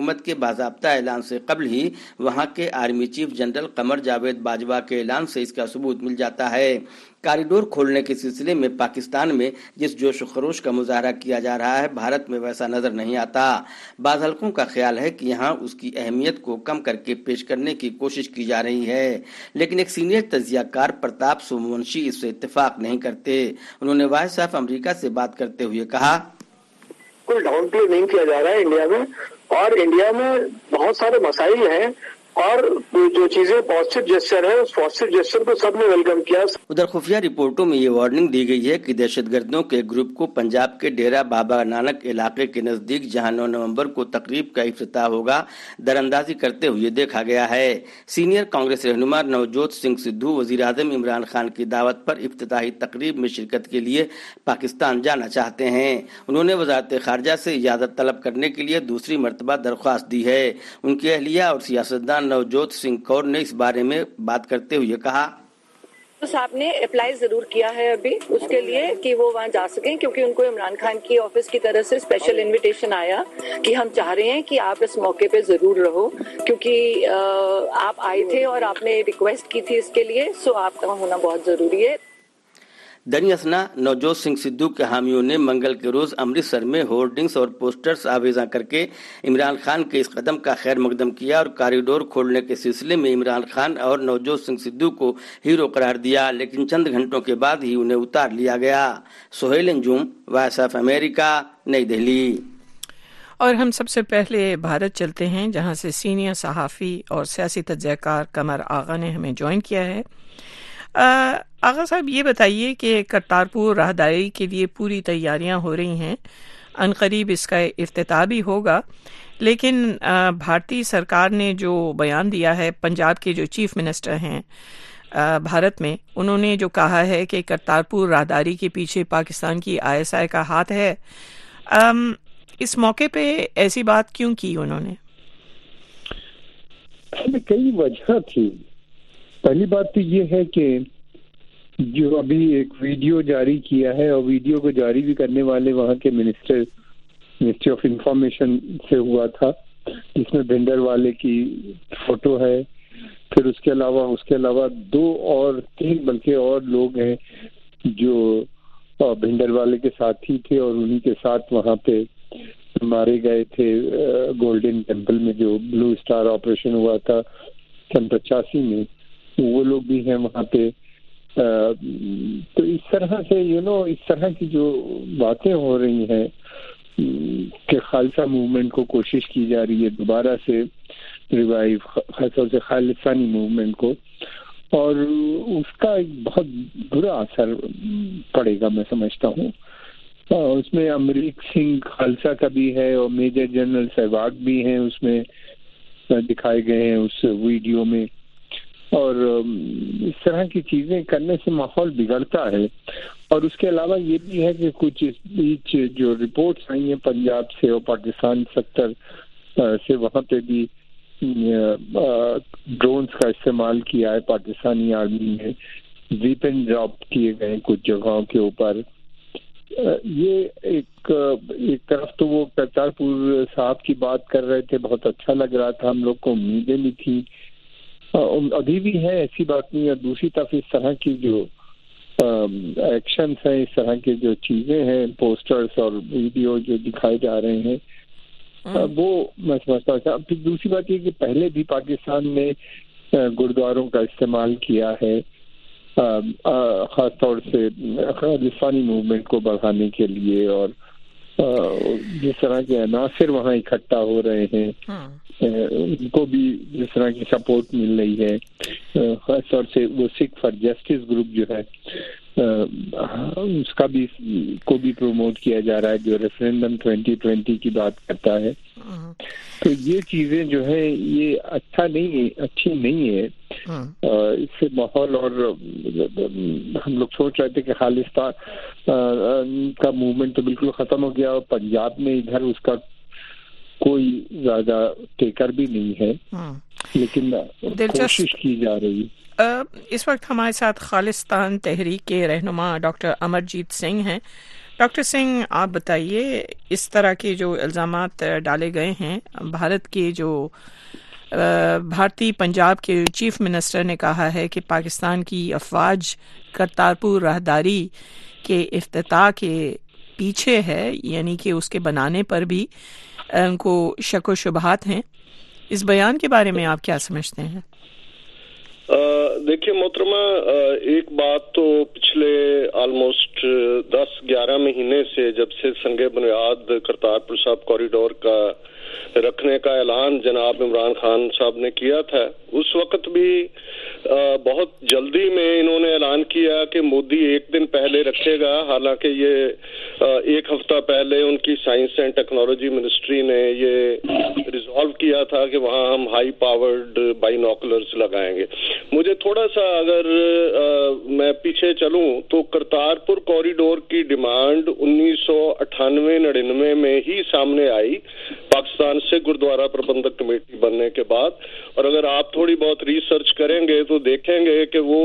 باضابطہ اعلان سے قبل ہی وہاں کے army chief general Qamar Javed Bajwa کے اعلان سے اس کا ثبوت مل جاتا ہے۔ کاریڈور کھولنے کے سلسلے میں پاکستان میں جس جوش و خروش کا مظاہرہ کیا جا رہا ہے، بھارت میں ویسا نظر نہیں آتا۔ بعض حلقوں کا خیال ہے کہ یہاں اس کی اہمیت کو کم کر کے پیش کرنے کی کوشش کی جا رہی ہے، لیکن ایک سینئر تجزیہ کار پرتاپ سومونشی اس سے اتفاق نہیں کرتے۔ انہوں نے وائس آف امریکہ سے بات کرتے ہوئے کہا، کوئی ڈاؤن پلے نہیں کیا جا رہا ہے انڈیا میں، اور انڈیا میں بہت سارے مسائل ہیں، اور جو چیزیں پازیٹیو جیسچر ہے اس پازیٹیو جیسچر کو سب نے ویلکم کیا۔ ادھر خفیہ رپورٹوں میں یہ وارننگ دی گئی ہے کہ دہشت گردوں کے گروپ کو پنجاب کے ڈیرہ بابا نانک علاقے کے نزدیک جہاں نو نومبر کو تقریب کا افتتاح ہوگا در اندازی کرتے ہوئے دیکھا گیا ہے۔ سینئر کانگریس رہنما نوجوت سنگھ سدھو وزیر اعظم عمران خان کی دعوت پر افتتاحی تقریب میں شرکت کے لیے پاکستان جانا چاہتے ہیں۔ انہوں نے وزارت خارجہ سے اجازت طلب کرنے کے لیے دوسری مرتبہ درخواست دی ہے۔ ان کی اہلیہ اور سیاستدان نوجوت سنگھ کور نے اس بارے میں بات کرتے ہوئے کہا، صاحب نے اپلائی ضرور کیا ہے ابھی اس کے لیے کہ وہ وہاں جا سکیں، کیونکہ ان کو عمران خان کی آفس کی طرف سے اسپیشل انویٹیشن آیا کہ ہم چاہ رہے ہیں کہ آپ اس موقع پہ ضرور رہو، کیونکہ آپ آئے تھے اور آپ نے ریکویسٹ کی تھی اس کے لیے، سو آپ کا ہونا بہت ضروری ہے۔ دریں اثنا نوجوت سنگھ سدھو کے حامیوں نے منگل کے روز امرتسر میں ہورڈنگز اور پوسٹرز آویزاں کر کے عمران خان کے اس قدم کا خیر مقدم کیا اور کاریڈور کھولنے کے سلسلے میں عمران خان اور نوجوت سنگھ سدھو کو ہیرو قرار دیا، لیکن چند گھنٹوں کے بعد ہی انہیں اتار لیا گیا۔ Sohail Anjum, Voice of America, نئی دہلی۔ اور ہم سب سے پہلے بھارت چلتے ہیں، جہاں سے سینئر صحافی اور سیاسی تجزیہ کار قمر آغا نے ہمیں جوائن کیا ہے۔ آغا صاحب، یہ بتائیے کہ کرتارپور راہداری کے لیے پوری تیاریاں ہو رہی ہیں، عنقریب اس کا افتتاح بھی ہوگا، لیکن بھارتی سرکار نے جو بیان دیا ہے، پنجاب کے جو چیف منسٹر ہیں بھارت میں، انہوں نے جو کہا ہے کہ کرتارپور راہداری کے پیچھے پاکستان کی آئی ایس آئی کا ہاتھ ہے، اس موقع پہ ایسی بات کیوں کی انہوں نے؟ کئی وجہ تھی۔ پہلی بات تو یہ ہے کہ جو ابھی ایک ویڈیو جاری کیا ہے، اور ویڈیو کو جاری بھی کرنے والے وہاں کے منسٹر منسٹری آف انفارمیشن سے ہوا تھا، جس میں بھنڈر والے کی فوٹو ہے، پھر اس کے علاوہ اس کے علاوہ دو اور تین بلکہ اور لوگ ہیں جو بھنڈر والے کے ساتھی تھے اور انہی کے ساتھ وہاں پہ مارے گئے تھے گولڈن ٹیمپل میں جو بلو اسٹار آپریشن ہوا تھا سن پچاسی میں، وہ لوگ بھی ہیں وہاں پہ۔ تو اس طرح سے یو نو اس طرح کی جو باتیں ہو رہی ہیں کہ خالصہ موومنٹ کو کوشش کی جا رہی ہے دوبارہ سے ریوائیو، خاص طور سے خالصانی موومنٹ کو، اور اس کا ایک بہت برا اثر پڑے گا میں سمجھتا ہوں۔ اس میں امریک سنگھ خالصہ کا بھی ہے اور میجر جنرل سہواگ بھی ہیں اس میں دکھائے گئے ہیں اس ویڈیو میں، اور اس طرح کی چیزیں کرنے سے ماحول بگڑتا ہے۔ اور اس کے علاوہ یہ بھی ہے کہ کچھ اس بیچ جو رپورٹس آئی ہیں پنجاب سے اور پاکستان سیکٹر سے، وہاں پہ بھی ڈرونز کا استعمال کیا ہے پاکستانی آرمی نے، ویپن ڈراپ کیے گئے کچھ جگہوں کے اوپر۔ یہ ایک ایک طرف تو وہ کرتارپور صاحب کی بات کر رہے تھے، بہت اچھا لگ رہا تھا، ہم لوگ کو امیدیں بھی تھیں، ابھی بھی ہے، ایسی بات نہیں ہے۔ دوسری طرف اس طرح کی جو ایکشنز ہیں، اس طرح کی جو چیزیں ہیں، پوسٹرز اور ویڈیو جو دکھائے جا رہے ہیں، وہ میں سمجھتا ہوں۔ پھر دوسری بات یہ کہ پہلے بھی پاکستان نے گردواروں کا استعمال کیا ہے، خاص طور سے خالصانی موومنٹ کو بڑھانے کے لیے، اور جس طرح کے عناصر وہاں اکٹھا ہو رہے ہیں ان کو بھی جس طرح کی سپورٹ مل رہی ہے، خاص طور سے وہ سکھ فار جسٹس گروپ جو ہے اس کا بھی کو بھی پروموٹ کیا جا رہا ہے، جو ریفرینڈم ٹوینٹی ٹوینٹی کی بات کرتا ہے۔ تو یہ چیزیں جو ہے یہ اچھا نہیں ہے، اچھی نہیں ہے، اس سے ماحول، اور ہم لوگ سوچ رہے تھے کہ خالصتان کا موومنٹ تو بالکل ختم ہو گیا، اور پنجاب میں ادھر اس کا کوئی زیادہ ٹیکر بھی نہیں ہے، لیکن کوشش کی جا رہی ہے۔ اس وقت ہمارے ساتھ خالصتان تحریک کے رہنما ڈاکٹر امرجیت سنگھ ہیں۔ डॉक्टर सिंह, आप बताइए, इस तरह के जो इल्ज़ामात डाले गए हैं, भारत के जो भारतीय पंजाब के चीफ मिनिस्टर ने कहा है कि पाकिस्तान की अफवाज करतारपुर राहदारी के इफ्तिताह के पीछे है, यानी कि उसके बनाने पर भी उनको शक व शुबहात हैं। इस बयान के बारे में आप क्या समझते हैं? देखिए मोहतरमा, एक बात तो पिछले ऑलमोस्ट दस ग्यारह महीने से जब से संगे बुनियाद करतारपुर साहब कॉरिडोर का रखने का ऐलान जनाब इमरान खान साहब ने किया था, उस वक्त भी बहुत जल्दी में इन्होंने ऐलान किया कि मोदी एक दिन पहले रखेगा। हालांकि ये एक हफ्ता पहले उनकी साइंस एंड टेक्नोलॉजी मिनिस्ट्री ने ये रिजॉल्व किया था कि वहाँ हम हाई पावर्ड बाइनोकुलर्स लगाएंगे। मुझे थोड़ा सा अगर आ, मैं पीछे चलूं तो करतारपुर कॉरिडोर की डिमांड उन्नीस सौ अट्ठानवे नड़िनवे में ही सामने आई पाकिस्तान से गुरुद्वारा प्रबंधक कमेटी बनने के बाद, और अगर आप थोड़ी बहुत रिसर्च करेंगे तो देखेंगे कि वो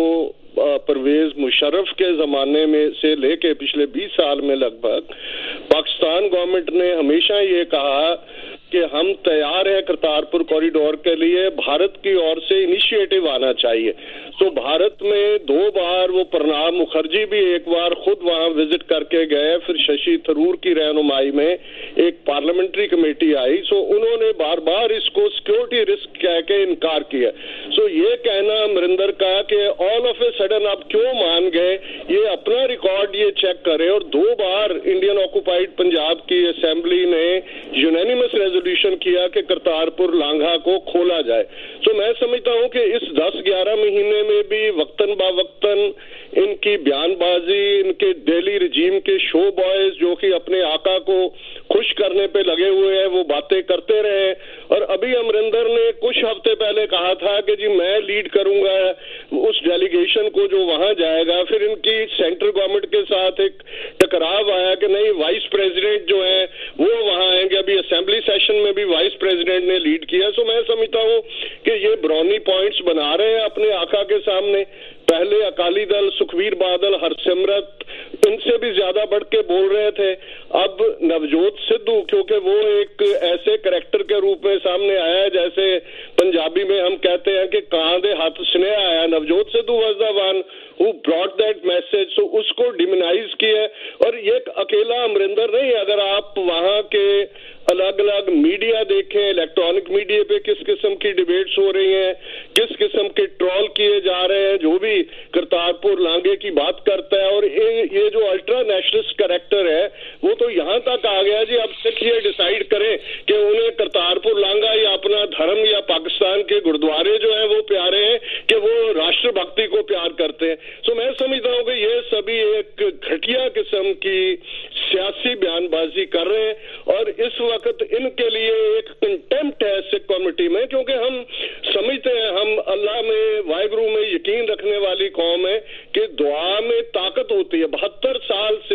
परवेज मुशर्रफ के जमाने में से लेके पिछले बीस साल में लगभग पाकिस्तान गवर्नमेंट ने हमेशा ये कहा कि हम तैयार है करतारपुर कॉरिडोर के लिए, भारत की ओर से इनिशिएटिव आना चाहिए। तो भारत में दो बार वो प्रणब मुखर्जी भी एक बार खुद वहां विजिट करके गए, फिर शशि थरूर की रहनुमाई में एक पार्लियामेंट्री कमेटी आई, सो उन्होंने बार बार इसको सिक्योरिटी रिस्क कह के इनकार किया। सो ये कहना अमरिंदर का कि ऑल ऑफ ए सडन आप क्यों मान गए, ये अपना रिकॉर्ड ये चेक करें। और दो बार इंडियन ऑक्युपाइड पंजाब की असेंबली ने यूनानिमस रेजोल्यूशन किया कि करतारपुर लांघा को खोला जाए। तो मैं समझता हूं कि इस दस ग्यारह महीने में भी वक्तन बा वक्तन इनकी बयानबाजी, इनके डेली रजीम के शो बॉयज जो कि अपने आका को खुश करने पे लगे हुए हैं, वो बातें करते रहे। और अभी अमरिंदर ने कुछ हफ्ते पहले कहा था कि जी मैं लीड करूंगा उस डेलीगेशन को जो वहां जाएगा। फिर इनकी सेंट्रल गवर्नमेंट के साथ एक टकराव आया कि नहीं, वाइस प्रेसिडेंट जो है वो वहां आएंगे। अभी असेंबली सेशन में भी वाइस प्रेसिडेंट ने लीड किया। सो मैं समझता हूं कि ये ब्राउनी पॉइंट्स बना रहे हैं अपने आका के सामने। पहले अकाली दल, सुखबीर बादल, हरसिमरत इनसे भी ज्यादा बढ़ के बोल रहे थे। अब नवजोत सिद्धू, क्योंकि वो एक ऐसे कैरेक्टर के रूप में सामने आया है जैसे पंजाबी में हम कहते हैं कि कहां दे हाथ स्नेहा आया, Navjot Sidhu was the one who brought that message. So उसको डिमोनाइज किया। और ये अकेला अमरिंदर नहीं, अगर आप वहां के अलग अलग मीडिया देखें, इलेक्ट्रॉनिक मीडिया पे किस किस्म की डिबेट्स हो रही हैं, किस किस्म के ट्रोल किए जा रहे हैं, जो भी करतारपुर लांघे की बात करता है। और ये, ये जो अल्ट्रा नेशनलिस्ट कैरेक्टर है वो तो यहाँ तक आ गया जी, अब सिख ये डिसाइड करें कि उन्हें करतारपुर लांघा या अपना धर्म या पाकिस्तान के गुरुद्वारे जो है वो प्यारे हैं कि वो राष्ट्रभक्ति को प्यार करते हैं। तो मैं समझता हूँ कि ये सभी एक घटिया किस्म की सियासी बयानबाजी कर रहे हैं। और इस वक्त इनके लिए एक कंटेम्प्ट है सिख कम्युनिटी में, क्योंकि हम समझते हैं, हम अल्लाह में, वाहिगुरु में यकीन रखने वाली कौम है कि दुआ में ताकत होती है। बहत्तर साल से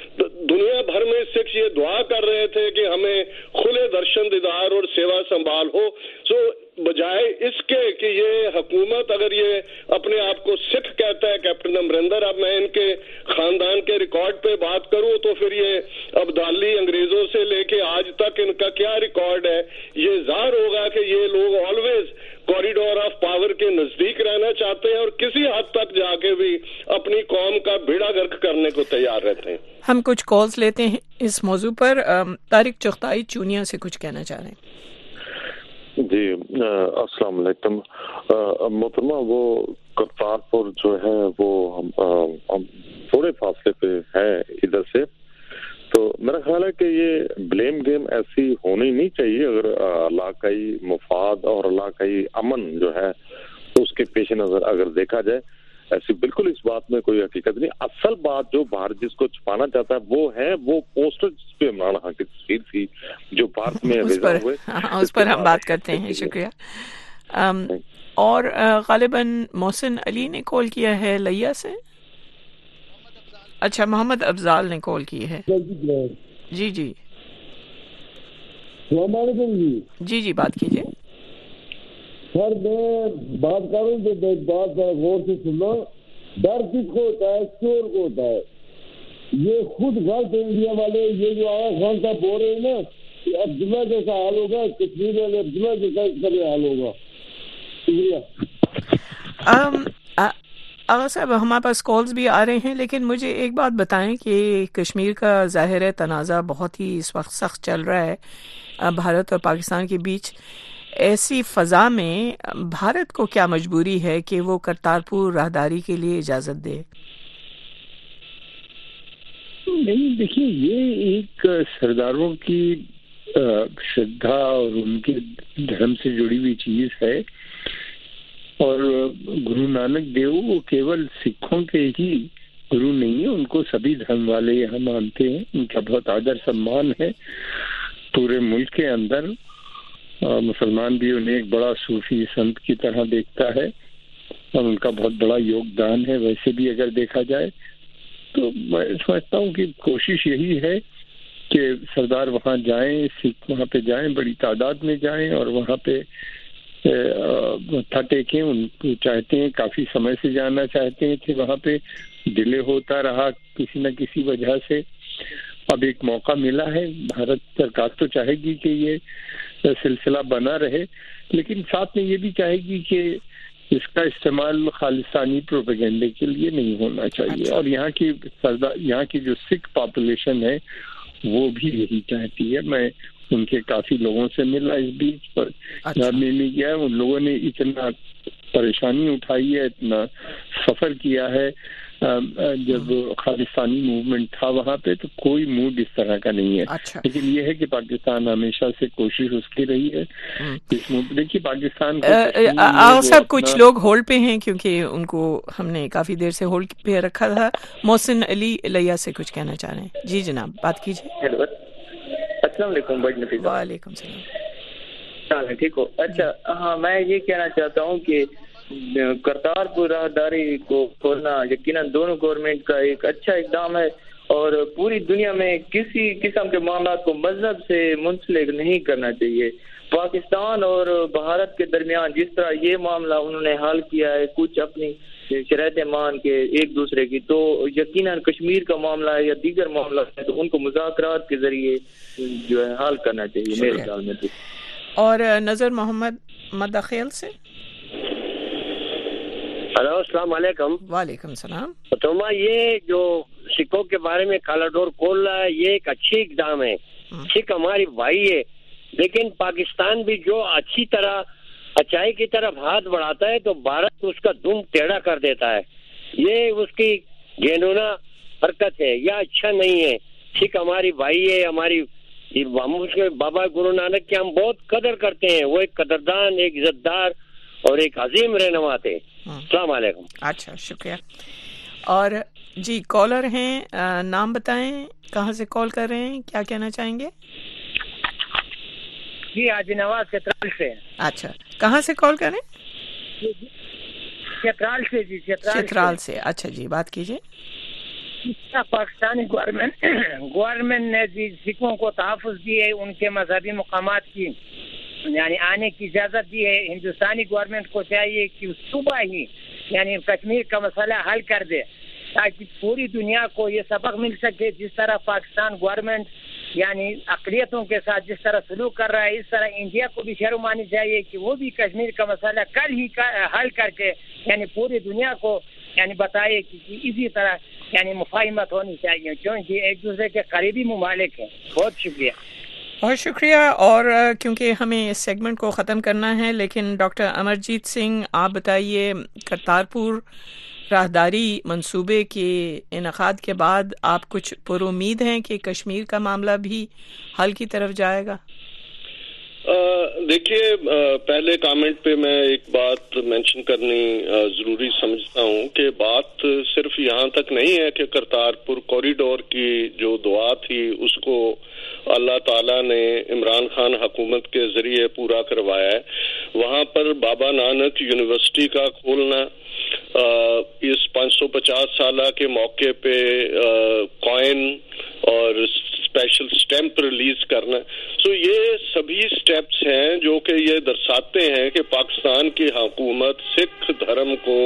दुनिया भर में सिख ये दुआ कर रहे थे कि हमें खुले दर्शन दीदार और सेवा संभाल हो। सो बजाय इसके कि ये हुकूमत अगर ये अपने आप को सिख कहता है कैप्टन अमरिंदर, अब मैं इनके खानदान के रिकॉर्ड पे बात करूं तो फिर ये अब्दाली अंग्रेजों से लेके आज तक इनका क्या रिकॉर्ड है, ये जाहिर होगा कि ये लोग ऑलवेज कॉरिडोर ऑफ पावर के नजदीक रहना चाहते हैं और किसी हद तक जाके भी अपनी कौम का बेड़ा गर्क करने को तैयार रहते हैं। हम कुछ कॉल्स लेते हैं इस मौजू पर। तारिक चुगताई चूनिया से कुछ कहना चाह रहे हैं। जी अस्सलाम वालेकुम मोहतरमा, वो करतारपुर जो है वो हम, हम थोड़े फासले पे है इधर से, तो मेरा ख्याल है कि ये ब्लेम गेम ऐसी होनी नहीं चाहिए। अगर इलाकाई मफाद और इलाकाई अमन जो है तो उसके पेश नजर अगर देखा जाए, ऐसी बिल्कुल इस बात में कोई हकीकत नहीं। असल बात जो भारत जिसको छुपाना चाहता है वो है वो पोस्टर जिसपे इमरान खान की तस्वीर थी जो भारत में उस पर, हुए हाँ, उस पर हम बात करते हैं। शुक्रिया। आम, और गालिबन मोहसिन अली ने कॉल किया है लिया से। अच्छा, मोहम्मद अफजाल ने कॉल की है। जी जी जी जी बात कीजिए। सर मैं बात करूं तो एक बात गौर से सुनना, डर किसको होता है, चोर को होता है। یہ خود غلط ہے انڈیا والے. یہ جو آیا خان صاحب بول رہے ہیں نا کہ عبداللہ جیسا حال ہوگا, کشمیر والے عبداللہ جیسا کبھی حال ہوگا. شکریہ. آغا صاحب ہمارے پاس کالز بھی آ رہے ہیں, لیکن مجھے ایک بات بتائیں کہ کشمیر کا ظاہر ہے تنازع بہت ہی اس وقت سخت چل رہا ہے بھارت اور پاکستان کے بیچ. ایسی فضا میں بھارت کو کیا مجبوری ہے کہ وہ کرتارپور راہداری کے لیے اجازت دے؟ نہیں, دیکھیے یہ ایک سرداروں کی شردھا اور ان کے دھرم سے جڑی ہوئی چیز ہے, اور گرو نانک دیو وہ کیول سکھوں کے ہی گرو نہیں ہیں, ان کو سبھی دھرم والے یہاں مانتے ہیں. ان کا بہت آدر سمان ہے پورے ملک کے اندر. مسلمان بھی انہیں ایک بڑا صوفی سنت کی طرح دیکھتا ہے اور ان کا بہت بڑا یوگدان ہے. ویسے بھی اگر دیکھا جائے تو میں سمجھتا ہوں کہ کوشش یہی ہے کہ سردار وہاں جائیں, سکھ وہاں پہ جائیں, بڑی تعداد میں جائیں اور وہاں پہ متھا ٹیکیں. ان کو چاہتے ہیں, کافی سمے سے جانا چاہتے تھے وہاں پہ, ڈیلے ہوتا رہا کسی نہ کسی وجہ سے. اب ایک موقع ملا ہے, بھارت سرکار تو چاہے گی کہ یہ سلسلہ بنا رہے, لیکن ساتھ میں یہ بھی چاہے گی کہ اس کا استعمال خالصانی پروپیگنڈے کے لیے نہیں ہونا چاہیے. اور یہاں کی یہاں کی جو سکھ پاپولیشن ہے وہ بھی یہی چاہتی ہے. میں ان کے کافی لوگوں سے ملا اس بیچ پر, میں نہیں گیا. ان لوگوں نے اتنا پریشانی اٹھائی ہے, اتنا سفر کیا ہے. جب خالصانی موومنٹ تھا وہاں پہ تو کوئی موڈ اس طرح کا نہیں ہے. لیکن یہ ہے کہ پاکستان ہمیشہ سے کوشش اس کی رہی ہے. دیکھیے پاکستان سب کچھ لوگ ہولڈ پہ ہیں کیونکہ ان کو ہم نے کافی دیر سے ہولڈ پہ رکھا تھا. محسن علی لیا سے کچھ کہنا چاہ رہے ہیں. جی جناب بات کیجیے. السلام علیکم. وعلیکم السلام. ٹھیک ہو؟ اچھا ہاں, میں یہ کہنا چاہتا ہوں کہ کرتارپور راہداری کو کھولنا یقیناً دونوں گورنمنٹ کا ایک اچھا اقدام ہے, اور پوری دنیا میں کسی قسم کے معاملات کو مذہب سے منسلک نہیں کرنا چاہیے. پاکستان اور بھارت کے درمیان جس طرح یہ معاملہ انہوں نے حل کیا ہے, کچھ اپنی شرائط مان کے ایک دوسرے کی, تو یقیناً کشمیر کا معاملہ ہے یا دیگر معاملہ ہے تو ان کو مذاکرات کے ذریعے جو ہے حل کرنا چاہیے میرے خیال میں. اور نظر محمد مداخل سے. ہلو, السلام علیکم. وعلیکم السلام. فتوما, یہ جو سکھوں کے بارے میں کالا ڈور کھول رہا ہے یہ ایک اچھی اقدام ہے. سکھ ہماری بھائی ہے, لیکن پاکستان بھی جو اچھی طرح اچائی کی طرف ہاتھ بڑھاتا ہے تو بھارت اس کا دم ٹیڑھا کر دیتا ہے. یہ اس کی گھنونا حرکت ہے, یہ اچھا نہیں ہے. سکھ ہماری بھائی ہے, ہماری ہم اس کے بابا گرو نانک کی ہم بہت قدر کرتے ہیں. وہ ایک قدردان, ایک عزت دار اور ایک عظیم رہنما تھے. السلام علیکم. اچھا شکریہ. اور جی کالر ہیں, نام بتائیں, کہاں سے کال کر رہے ہیں, کیا کہنا چاہیں گے؟ جی حاجی نواز چترال سے. اچھا, کہاں سے کال کریں؟ چترال سے. جی چترال سے. اچھا جی بات کیجیے. پاکستانی گورنمنٹ گورنمنٹ نے جی سکھوں کو تحفظ دی ہے, ان کے مذہبی مقامات کی یعنی آنے کی اجازت دی ہے. ہندوستانی گورنمنٹ کو چاہیے کہ صبح ہی یعنی کشمیر کا مسئلہ حل کر دے تاکہ پوری دنیا کو یہ سبق مل سکے. جس طرح پاکستان گورنمنٹ یعنی اقلیتوں کے ساتھ جس طرح سلوک کر رہا ہے, اس طرح انڈیا کو بھی شرم آنی چاہیے کہ وہ بھی کشمیر کا مسئلہ کل ہی حل کر کے یعنی پوری دنیا کو یعنی بتائے کہ اسی طرح یعنی مفاہمت ہونی چاہیے, کیونکہ ایک دوسرے کے قریبی ممالک ہیں. بہت شکریہ. بہت شکریہ. اور کیونکہ ہمیں اس سیگمنٹ کو ختم کرنا ہے, لیکن ڈاکٹر امرجیت سنگھ آپ بتائیے, کرتارپور راہداری منصوبے کے انعقاد کے بعد آپ کچھ پر امید ہیں کہ کشمیر کا معاملہ بھی حل کی طرف جائے گا؟ دیکھیے, پہلے کامنٹ پہ میں ایک بات مینشن کرنی ضروری سمجھتا ہوں کہ بات صرف یہاں تک نہیں ہے کہ کرتارپور کوریڈور کی جو دعا تھی اس کو اللہ تعالیٰ نے عمران خان حکومت کے ذریعے پورا کروایا ہے. وہاں پر بابا نانک یونیورسٹی کا کھولنا اس پانچ سو پچاس سالہ کے موقع پہ کوائن اور اسپیشل اسٹیمپ ریلیز کرنا. سو یہ سبھی اسٹیپس ہیں جو کہ یہ درساتے ہیں کہ پاکستان کی حکومت سکھ دھرم کو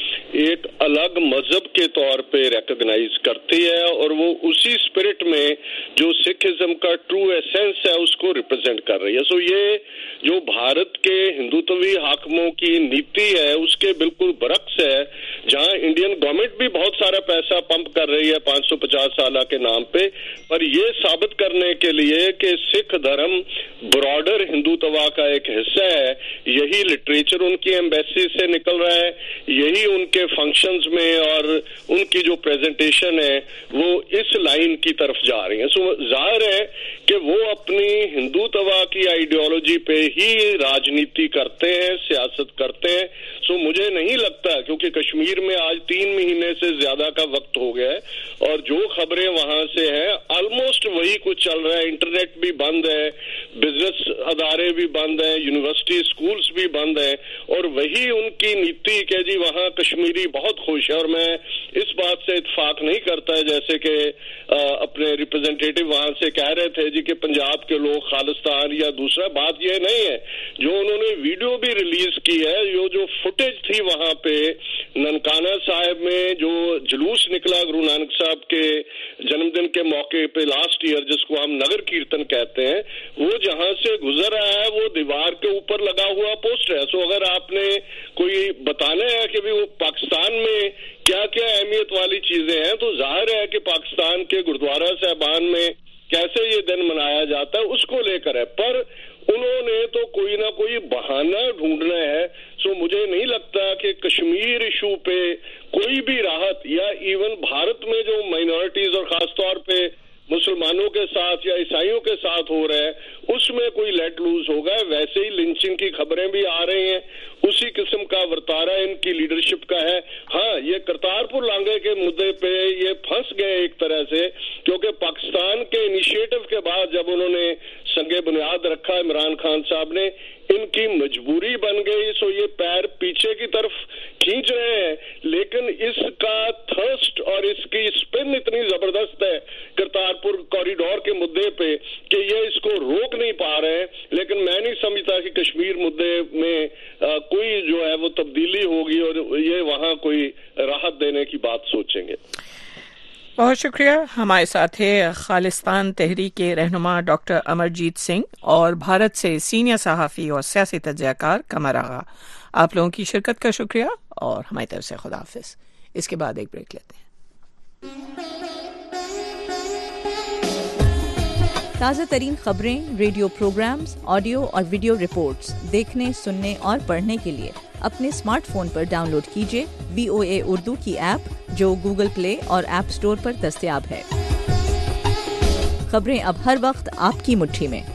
ایک الگ مذہب کے طور پہ ریکگنائز کرتی ہے اور وہ اسی اسپرٹ میں جو سکھ ازم کا ٹرو ایسنس ہے اس کو ریپرزینٹ کر رہی ہے. سو یہ جو بھارت کے ہندوتوی حاکموں کی نیتی ہے اس کے بالکل برعکس ہے, جہاں انڈین گورنمنٹ بھی بہت سارا پیسہ پمپ کر رہی ہے پانچ سو پچاس سالہ کے نام پہ, پر یہ ثابت کرنے کے لیے کہ سکھ دھرم براڈر ہندوتوا کا ایک حصہ ہے, یہی لٹریچر ان کی ایمبیسی سے نکل رہا ہے, یہی ان کے فنکشنز میں اور ان کی جو پریزنٹیشن ہے وہ اس لائن کی طرف جا رہی ہیں. سو ظاہر ہے کہ وہ اپنی ہندوتوا کی آئیڈیالوجی پہ ہی راجنیتی کرتے ہیں, سیاست کرتے ہیں. سو مجھے نہیں لگتا, کیونکہ کشمیر میں آج تین مہینے سے زیادہ کا وقت ہو گیا ہے اور جو خبریں وہاں سے ہیں آلموسٹ وہی کچھ چل رہا ہے. انٹرنیٹ بھی بند ہے, بزنس ادارے بھی بند ہیں, یونیورسٹی اسکولز بھی بند ہیں, اور وہی ان کی نیتی کہ جی وہاں کشمیری بہت خوش ہے. اور میں اس بات سے اتفاق نہیں کرتا ہے جیسے کہ اپنے ریپرزینٹیٹو وہاں سے کہہ رہے تھے جی کہ پنجاب کے لوگ خالصتان یا دوسرا. بات یہ نہیں ہے, جو انہوں نے ویڈیو بھی ریلیز کی ہے, جو جو فوٹیج تھی وہاں پہ ننکانہ صاحب میں جو جلوس نکلا گرو نانک صاحب کے جنم دن کے موقع پہ لاسٹ ایئر, جس کو ہم نگر کیرتن کہتے ہیں, وہ جہاں سے گزر رہا ہے وہ دیوار کے اوپر لگا ہوا پوسٹر ہے. سو اگر آپ نے کوئی بتانا ہے کہ وہ پاکستان میں کیا کیا اہمیت والی چیزیں ہیں, تو ظاہر ہے کہ پاکستان کے گردوارا صاحبان میں کیسے یہ دن منایا جاتا ہے اس کو لے کر ہے. پر انہوں نے تو کوئی نہ کوئی بہانہ ڈھونڈنا ہے. سو مجھے نہیں لگتا کہ کشمیر ایشو پہ کوئی بھی راحت, یا ایون بھارت میں جو مائنورٹیز اور خاص طور پہ مسلمانوں کے ساتھ یا عیسائیوں کے ساتھ ہو رہا ہے اس میں کوئی لیٹ لوز ہوگا. ویسے ہی لنچنگ کی خبریں بھی آ رہی ہیں, اسی قسم کا ورتارا ان کی لیڈرشپ کا ہے. ہاں, یہ کرتارپور لانگے کے مدعے پہ یہ پھنس گئے ایک طرح سے, کیونکہ پاکستان کے انیشیٹو کے بعد جب انہوں نے سنگ بنیاد رکھا عمران خان صاحب نے, ان کی مجبوری بن گئی. سو یہ پیر پیچھے کی طرف کھینچ رہے ہیں, لیکن اس کا تھرسٹ اور اس کی اسپن اتنی زبردست ہے کرتارپور کوریڈور کے مدعے پہ کہ یہ اس کو روک نہیں پا رہے ہیں. لیکن میں نہیں سمجھتا کہ کشمیر مدعے میں آ, کوئی جو ہے وہ تبدیلی ہوگی اور یہ وہاں کوئی راحت دینے کی بات سوچیں گے. بہت شکریہ. ہمارے ساتھ ہے خالصتان تحریک کے رہنما ڈاکٹر امرجیت سنگھ اور بھارت سے سینئر صحافی اور سیاسی تجزیہ کار قمر آغا. آپ لوگوں کی شرکت کا شکریہ اور ہماری طرف سے خدا حافظ. اس کے بعد ایک بریک لیتے ہیں. تازہ ترین خبریں، ریڈیو پروگرامز، آڈیو اور ویڈیو رپورٹس دیکھنے، سننے اور پڑھنے کے لیے اپنے اسمارٹ فون پر ڈاؤن لوڈ کیجیے وی او اے اردو کی ایپ جو گوگل پلے اور ایپ اسٹور پر دستیاب ہے. خبریں اب ہر وقت آپ کی مٹھی میں.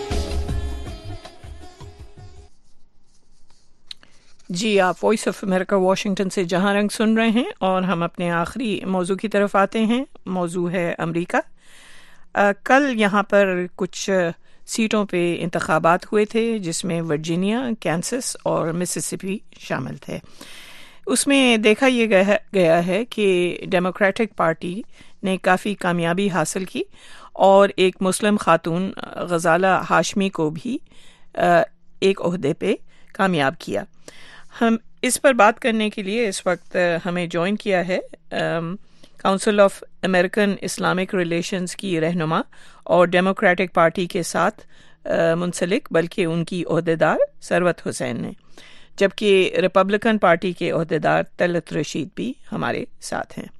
جی، آپ وائس آف امریکہ واشنگٹن سے جہاں رنگ سن رہے ہیں اور ہم اپنے آخری موضوع کی طرف آتے ہیں. موضوع ہے امریکہ. آ, کل یہاں پر کچھ سیٹوں پہ انتخابات ہوئے تھے جس میں ورجینیا، کینسس اور مسیسپی شامل تھے. اس میں دیکھا یہ گیا ہے کہ ڈیموکریٹک پارٹی نے کافی کامیابی حاصل کی اور ایک مسلم خاتون غزالہ ہاشمی کو بھی ایک عہدے پہ کامیاب کیا. ہم اس پر بات کرنے کے لیے اس وقت ہمیں جوائن کیا ہے council of American Islamic relations کی رہنما اور ڈیموکریٹک پارٹی کے ساتھ منسلک بلکہ ان کی عہدیدار ثروت حسین نے، جبکہ ریپبلکن پارٹی کے عہدیدار طلعت رشید بھی ہمارے ساتھ ہیں.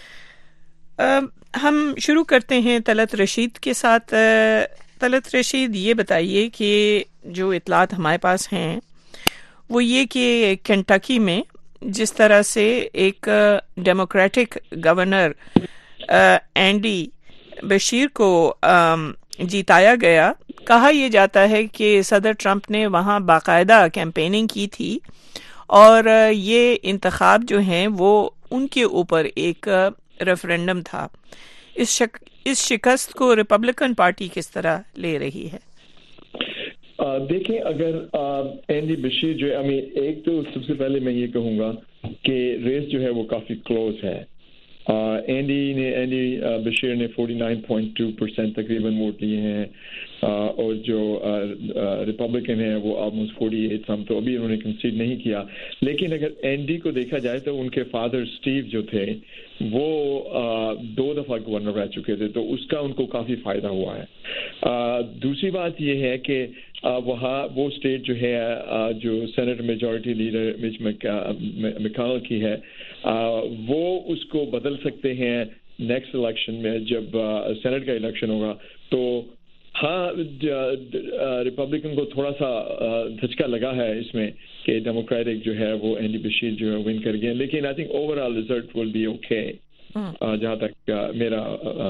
ہم شروع کرتے ہیں طلعت رشید کے ساتھ. طلعت رشید، یہ بتائیے کہ جو اطلاعات ہمارے پاس ہیں وہ یہ کہ کنٹکی میں جس طرح سے ایک ڈیموکریٹک گورنر اینڈی بشیر کو جیتایا گیا، کہا یہ جاتا ہے کہ صدر ٹرمپ نے وہاں باقاعدہ کیمپیننگ کی تھی اور یہ انتخاب جو ہیں وہ ان کے اوپر ایک ریفرینڈم تھا. اس شک اس شکست کو ریپبلکن پارٹی کس طرح لے رہی ہے؟ دیکھیں، اگر اینڈی بشیر جو ہے، ایک تو سب سے پہلے میں یہ کہوں گا کہ ریس جو ہے وہ کافی کلوز ہے اینڈی نے اینڈی بشیر نے forty nine point two percent تقریباً ووٹ لیے ہیں، اور جو ریپبلکن ہیں وہ آلموسٹ فورٹی ایٹ سم، تو ابھی انہوں نے کنسیڈ نہیں کیا. لیکن اگر این ڈی کو دیکھا جائے تو ان کے فادر اسٹیو جو تھے وہ دو دفعہ گورنر رہ چکے تھے، تو اس کا ان کو کافی فائدہ ہوا ہے. دوسری بات یہ ہے کہ وہاں وہ اسٹیٹ جو ہے جو senate majority leader Mitch McConnell کی ہے، وہ اس کو بدل سکتے ہیں نیکسٹ الیکشن میں جب سینٹ کا الیکشن ہوگا. تو ہاں ریپبلکن کو تھوڑا سا دھچکا لگا ہے اس میں کہ ڈیموکریٹک جو ہے وہ اینڈی بشیر جو ہے ون کر گئے، لیکن I think overall result will be okay جہاں تک میرا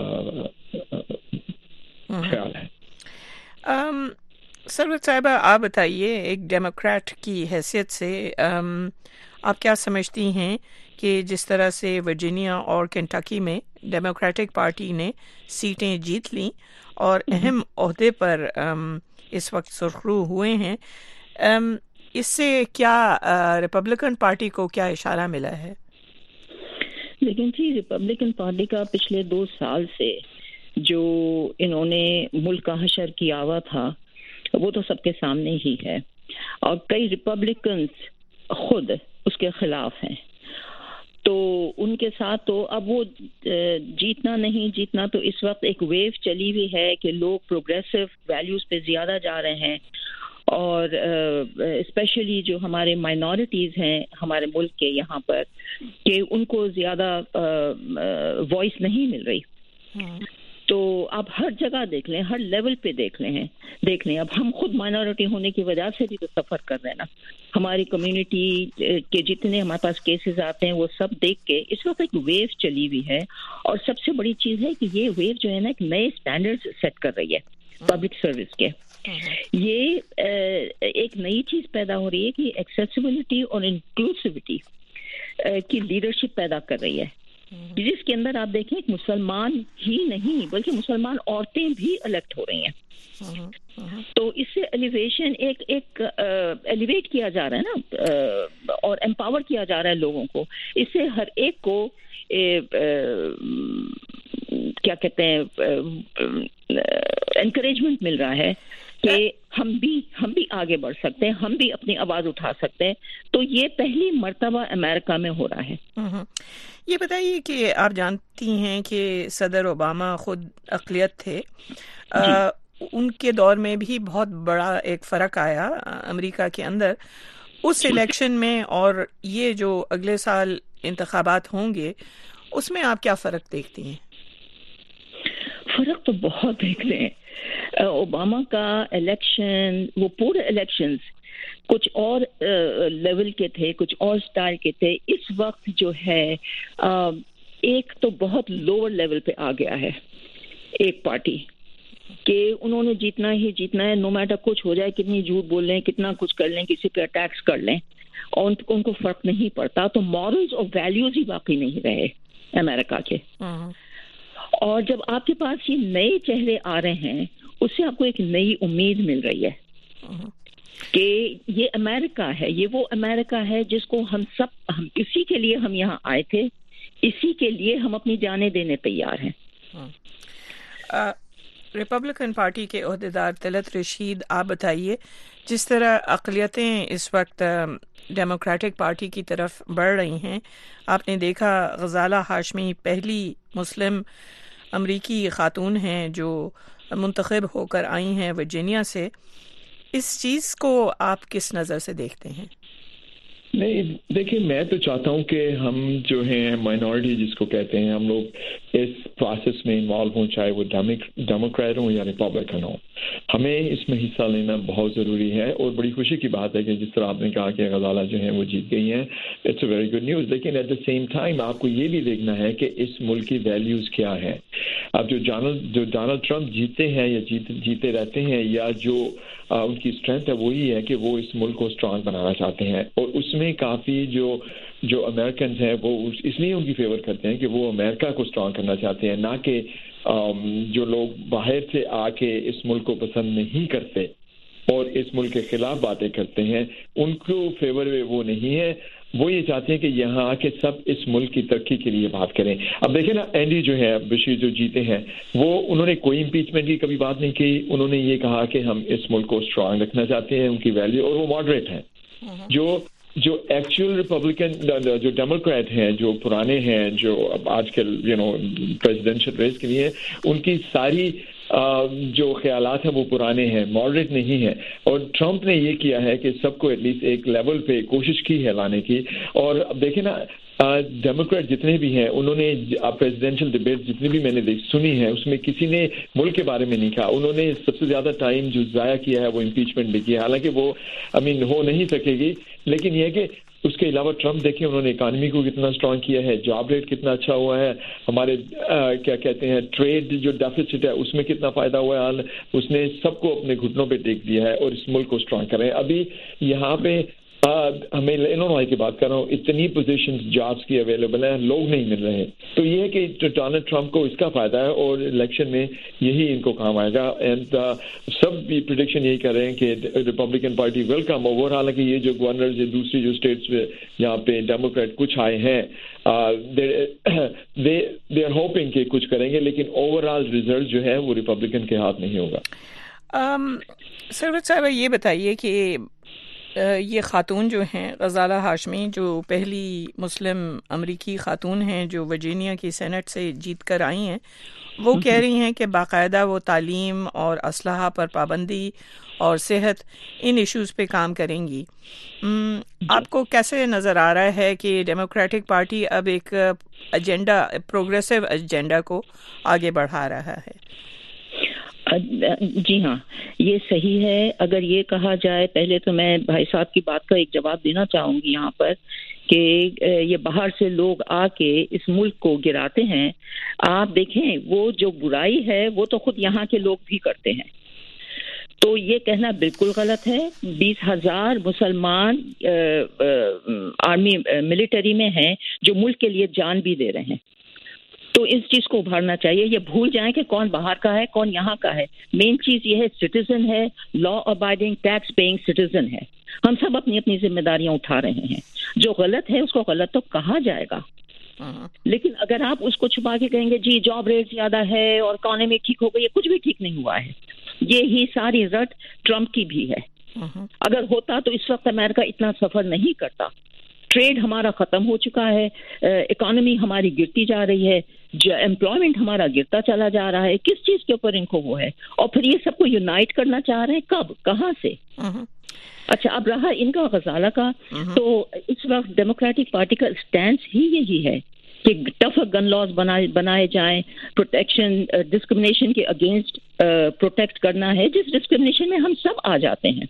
خیال ہے. سروت صاحبہ، آپ بتائیے ایک ڈیموکریٹ کی حیثیت سے آپ کیا سمجھتی ہیں کہ جس طرح سے ورجینیا اور کنٹکی میں ڈیموکریٹک پارٹی نے سیٹیں جیت لیں اور اہم عہدے پر اس وقت سرخرو ہوئے ہیں، اس سے کیا ریپبلکن پارٹی کو کیا اشارہ ملا ہے؟ لیکن جی ریپبلکن پارٹی کا پچھلے دو سال سے جو انہوں نے ملک کا حشر کیا ہوا تھا وہ تو سب کے سامنے ہی ہے، اور کئی ریپبلکنز خود اس کے خلاف ہیں. تو ان کے ساتھ تو اب وہ جیتنا نہیں جیتنا، تو اس وقت ایک ویو چلی ہوئی ہے کہ لوگ پروگریسو ویلیوز پہ زیادہ جا رہے ہیں، اور اسپیشلی جو ہمارے مائنورٹیز ہیں ہمارے ملک کے یہاں پر، کہ ان کو زیادہ وائس نہیں مل رہی. تو آپ ہر جگہ دیکھ لیں، ہر لیول پہ دیکھ لیں دیکھ لیں اب ہم خود مائنورٹی ہونے کی وجہ سے بھی تو سفر کر رہے ہیں نا. ہماری کمیونٹی کے جتنے ہمارے پاس کیسز آتے ہیں وہ سب دیکھ کے اس وقت ایک ویو چلی ہوئی ہے، اور سب سے بڑی چیز ہے کہ یہ ویو جو ہے نا ایک نئے اسٹینڈرڈ سیٹ کر رہی ہے پبلک سروس کے. یہ ایک نئی چیز پیدا ہو رہی ہے کہ ایکسیسیبلٹی اور انکلوسیوٹی کی لیڈرشپ پیدا کر رہی ہے، جس کے اندر آپ دیکھیں ایک مسلمان ہی نہیں بلکہ مسلمان عورتیں بھی الیکٹ ہو رہی ہیں. تو اس سے ایلیویشن ایک ایک ایلیویٹ کیا جا رہا ہے نا، اور امپاور کیا جا رہا ہے لوگوں کو. اس سے ہر ایک کو کیا کہتے ہیں انکریجمنٹ مل رہا ہے کہ ہم بھی ہم بھی آگے بڑھ سکتے ہیں، ہم بھی اپنی آواز اٹھا سکتے ہیں. تو یہ پہلی مرتبہ امریکہ میں ہو رہا ہے. یہ بتائیے کہ آپ جانتی ہیں کہ صدر اوباما خود اقلیت تھے، ان کے دور میں بھی بہت بڑا ایک فرق آیا امریکہ کے اندر اس الیکشن میں، اور یہ جو اگلے سال انتخابات ہوں گے اس میں آپ کیا فرق دیکھتی ہیں؟ فرق تو بہت دیکھتے ہیں. اوباما کا الیکشن، وہ پورے الیکشنز کچھ اور لیول کے تھے، کچھ اور سٹائل کے تھے. اس وقت جو ہے ایک تو بہت لوور لیول پہ آ گیا ہے ایک پارٹی، کہ انہوں نے جیتنا ہی جیتنا ہے، نو میٹر کچھ ہو جائے، کتنی جھوٹ بول لیں، کتنا کچھ کر لیں، کسی پہ اٹیکس کر لیں، اور ان کو فرق نہیں پڑتا. تو مورلز اور ویلیوز ہی باقی نہیں رہے امریکہ کے. اور جب آپ کے پاس یہ نئے چہرے آ رہے ہیں اس سے آپ کو ایک نئی امید مل رہی ہے کہ یہ امریکہ ہے، یہ وہ امریکہ ہے جس کو ہم سب ہم اسی کے لیے ہم یہاں آئے تھے، اسی کے لیے ہم اپنی جانیں دینے تیار ہیں. ریپبلکن پارٹی کے عہدیدار طلعت رشید، آپ بتائیے جس طرح اقلیتیں اس وقت ڈیموکریٹک پارٹی کی طرف بڑھ رہی ہیں، آپ نے دیکھا غزالہ ہاشمی پہلی مسلم امریکی خاتون ہیں جو منتخب ہو کر آئی ہیں ورجینیا سے. اس چیز کو آپ کس نظر سے دیکھتے ہیں؟ نہیں دیکھیں، میں تو چاہتا ہوں کہ ہم جو ہیں مائنورٹی جس کو کہتے ہیں، ہم لوگ اس پروسیس میں انوالو ہوں، چاہے وہ ڈیموکریٹ ہوں یا ریپبلکن ہوں. ہمیں اس میں حصہ لینا بہت ضروری ہے، اور بڑی خوشی کی بات ہے کہ جس طرح آپ نے کہا کہ غزالہ جو ہیں وہ جیت گئی ہیں، it's a very good news. لیکن ایٹ دا سیم ٹائم آپ کو یہ بھی دیکھنا ہے کہ اس ملک کی ویلیوز کیا ہیں. اب جو جو ڈونلڈ ٹرمپ جیتے ہیں یا جیت جیتے رہتے ہیں، یا جو ان کی اسٹرینتھ ہے وہی ہے کہ وہ اس ملک کو اسٹرانگ بنانا چاہتے ہیں، اور اس میں کافی جو جو امریکنز ہیں وہ اس لیے ان کی فیور کرتے ہیں کہ وہ امریکہ کو اسٹرانگ کرنا چاہتے ہیں، نہ کہ جو لوگ باہر سے آ کے اس ملک کو پسند نہیں کرتے اور اس ملک کے خلاف باتیں کرتے ہیں ان کو فیور میں وہ نہیں ہے. وہ یہ چاہتے ہیں کہ یہاں کے سب اس ملک کی ترقی کے لیے بات کریں. اب دیکھیں نا, اینڈی جو ہے بشیر جو جیتے ہیں, وہ انہوں نے کوئی امپیچمنٹ کی کبھی بات نہیں کی. انہوں نے یہ کہا کہ ہم اس ملک کو اسٹرانگ رکھنا چاہتے ہیں, ان کی ویلیو, اور وہ ماڈریٹ ہیں. جو جو ایکچوئل ریپبلکن جو ڈیموکریٹ ہیں, جو پرانے ہیں, جو اب آج کل یو نو پریزیڈینشل ریس کے لیے, ان کی ساری جو خیالات ہیں وہ پرانے ہیں, ماڈریٹ نہیں ہیں. اور ٹرمپ نے یہ کیا ہے کہ سب کو ایٹ لیسٹ ایک لیول پہ کوشش کی ہے لانے کی. اور اب دیکھیں نا, ڈیموکریٹ جتنے بھی ہیں انہوں نے پریزیڈینشل ڈیبیٹ جتنی بھی میں نے سنی ہے اس میں کسی نے ملک کے بارے میں نہیں کہا. انہوں نے سب سے زیادہ ٹائم جو ضائع کیا ہے وہ امپیچمنٹ بھی کیا, حالانکہ وہ آئی مین ہو نہیں سکے گی. لیکن یہ کہ اس کے علاوہ ٹرمپ دیکھیں انہوں نے اکانومی کو کتنا اسٹرانگ کیا ہے, جاب ریٹ کتنا اچھا ہوا ہے, ہمارے کیا کہتے ہیں ٹریڈ جو ڈیفیسٹ ہے اس میں کتنا فائدہ ہوا ہے. اس نے سب کو اپنے گھٹنوں پہ ٹیک دیا ہے اور اس ملک کو اسٹرانگ کر رہے ہیں. ابھی یہاں پہ ہمیں انہوں کی بات کر رہا ہوں, اتنی پوزیشنز جابس کی اویلیبل ہیں, لوگ نہیں مل رہے. تو یہ ہے کہ ڈونلڈ ٹرمپ کو اس کا فائدہ ہے اور الیکشن میں یہی ان کو کام آئے گا. اینڈ سب بھی پریڈکشن یہی کر رہے ہیں کہ Republican party will come over. حالانکہ یہ جو گورنر دوسری جو اسٹیٹس پہ یہاں پہ ڈیموکریٹ کچھ آئے ہیں, دے آر ہوپنگ کہ کچھ کریں گے, لیکن اوور آل ریزلٹ جو ہے وہ ریپبلکن کے ہاتھ نہیں ہوگا. سرورت صاحب یہ بتائیے کہ یہ خاتون جو ہیں غزالہ ہاشمی, جو پہلی مسلم امریکی خاتون ہیں جو ورجینیا کی سینٹ سے جیت کر آئی ہیں, وہ کہہ رہی ہیں کہ باقاعدہ وہ تعلیم اور اسلحہ پر پابندی اور صحت ان ایشوز پہ کام کریں گی. آپ کو کیسے نظر آ رہا ہے کہ ڈیموکریٹک پارٹی اب ایک ایجنڈا, پروگریسو ایجنڈا کو آگے بڑھا رہا ہے؟ جی ہاں, یہ صحیح ہے. اگر یہ کہا جائے, پہلے تو میں بھائی صاحب کی بات کا ایک جواب دینا چاہوں گی یہاں پر کہ یہ باہر سے لوگ آ کے اس ملک کو گراتے ہیں. آپ دیکھیں وہ جو برائی ہے وہ تو خود یہاں کے لوگ بھی کرتے ہیں. تو یہ کہنا بالکل غلط ہے. بیس ہزار مسلمان آرمی ملٹری میں ہیں جو ملک کے لیے جان بھی دے رہے ہیں. تو اس چیز کو ابھارنا چاہیے. یہ بھول جائیں کہ کون باہر کا ہے کون یہاں کا ہے. مین چیز یہ ہے سٹیزن ہے, law abiding tax paying citizen ہے. ہم سب اپنی اپنی ذمہ داریاں اٹھا رہے ہیں. جو غلط ہے اس کو غلط تو کہا جائے گا, لیکن اگر آپ اس کو چھپا کے کہیں گے جی جاب ریٹ زیادہ ہے اور اکانومی ٹھیک ہو گئی, یہ کچھ بھی ٹھیک نہیں ہوا ہے. یہی ساری رٹ ٹرمپ کی بھی ہے. اگر ہوتا تو اس وقت امریکہ اتنا سفر نہیں کرتا. ٹریڈ ہمارا ختم ہو چکا ہے, اکانومی ہماری گرتی جا رہی ہے, امپلائمنٹ ہمارا گرتا چلا جا رہا ہے. کس چیز کے اوپر ان کو وہ ہے؟ اور پھر یہ سب کو یونائٹ کرنا چاہ رہے ہیں, کب کہاں سے؟ اچھا, اب رہا ان کا غزالہ کا, تو اس وقت ڈیموکریٹک پارٹی کا اسٹینس ہی یہی ہے کہ ٹف گن لاز بنائے جائیں, پروٹیکشن ڈسکرمنیشن کے اگینسٹ پروٹیکٹ کرنا ہے, جس ڈسکرمنیشن میں ہم سب آ جاتے ہیں.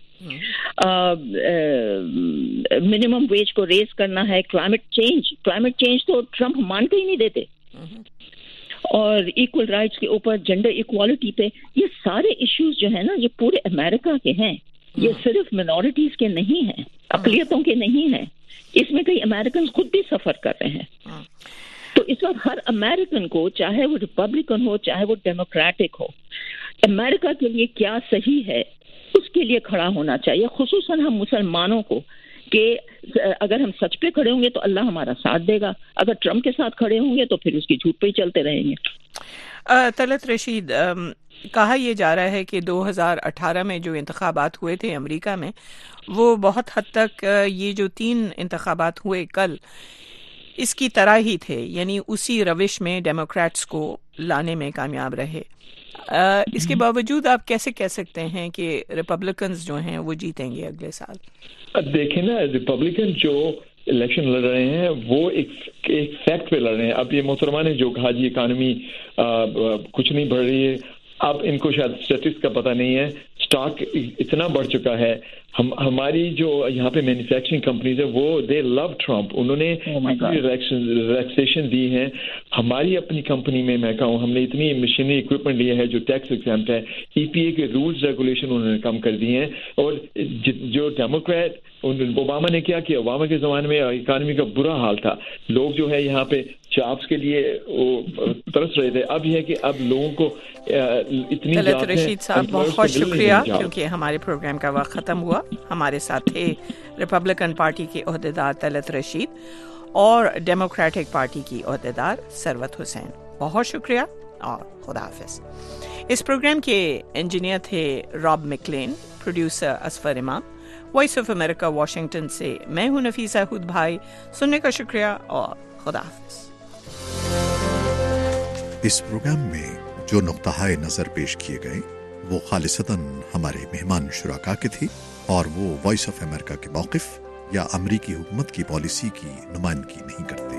منیمم ویج کو ریز کرنا ہے. کلائمیٹ چینج کلائمیٹ چینج تو ٹرمپ مان کے ہی نہیں دیتے. اور ایکول رائٹس کے اوپر, جینڈر ایکوالٹی پہ, یہ سارے ایشوز جو ہیں نا یہ پورے امریکہ کے ہیں. یہ صرف منورٹیز کے نہیں ہیں, اقلیتوں کے نہیں ہیں. اس میں کئی امریکن خود بھی سفر کر رہے ہیں. تو اس وقت ہر امریکن کو, چاہے وہ ریپبلکن ہو چاہے وہ ڈیموکریٹک ہو, امریکہ کے لیے کیا صحیح ہے اس کے لیے کھڑا ہونا چاہیے. خصوصاً ہم مسلمانوں کو کہ اگر ہم سچ پہ کھڑے ہوں گے تو اللہ ہمارا ساتھ دے گا. اگر ٹرمپ کے ساتھ کھڑے ہوں گے تو پھر اس کی جھوٹ پہ ہی چلتے رہیں گے. طلعت رشید, کہا یہ جا رہا ہے کہ دو ہزار اٹھارہ میں جو انتخابات ہوئے تھے امریکہ میں, وہ بہت حد تک یہ جو تین انتخابات ہوئے کل, اس کی طرح ہی تھے, یعنی اسی روش میں ڈیموکریٹس کو لانے میں کامیاب رہے. اس کے باوجود آپ کیسے کہہ سکتے ہیں کہ ریپبلکنز جو ہیں وہ جیتیں گے اگلے سال؟ دیکھیں نا, ریپبلکن جو الیکشن لڑ رہے ہیں وہ ایک ایک فیکٹ پہ لڑ رہے ہیں. اب یہ محترمہ نے جو کہا جی اکانومی کچھ نہیں بڑھ رہی ہے, اب ان کو شاید اسٹیٹسٹکس کا پتہ نہیں ہے, اسٹاک اتنا بڑھ چکا ہے. ہم ہماری جو یہاں پہ مینوفیکچرنگ کمپنیز ہیں وہ دے لو ٹرمپ, انہوں نے ریلیکسیشن دی ہیں. ہماری اپنی کمپنی میں میں کہوں ہم نے اتنی مشینری اکوپمنٹ لیا ہے جو ٹیکس ایگزامپٹ ہے. ای پی اے کے رولز ریگولیشن انہوں نے کم کر دیے ہیں. اور جو ڈیموکریٹ اوباما نے کیا کہ اوباما کے زمانے میں اکانومی کا برا حال تھا, لوگ جو ہے یہاں پہ جابس کے لیے ترس رہے تھے. اب یہ ہے کہ اب لوگوں کو اتنی رشید صاحب بہت شکریہ شکریہ کیونکہ ہمارے پروگرام کا وقت ختم ہوا. ہمارے ساتھ تھے ریپبلکن پارٹی کے عہدیدار طلعت رشید اور ڈیموکریٹک پارٹی کی عہدیدار ثروت حسین. بہت شکریہ اور خدا حافظ. اس پروگرام کے انجینئر تھے راب میکلین، پروڈیوسر اسفر امام. وائس آف امریکہ واشنگٹن سے میں ہوں نفیسہ ہود بھائی. سننے کا شکریہ اور خدا حافظ. اس پروگرام میں جو نقطہ نظر پیش کیے گئے وہ خالصتاً ہمارے مہمان شرکا کے تھے اور وہ وائس آف امریکہ کے موقف یا امریکی حکومت کی پالیسی کی نمائندگی نہیں کرتے.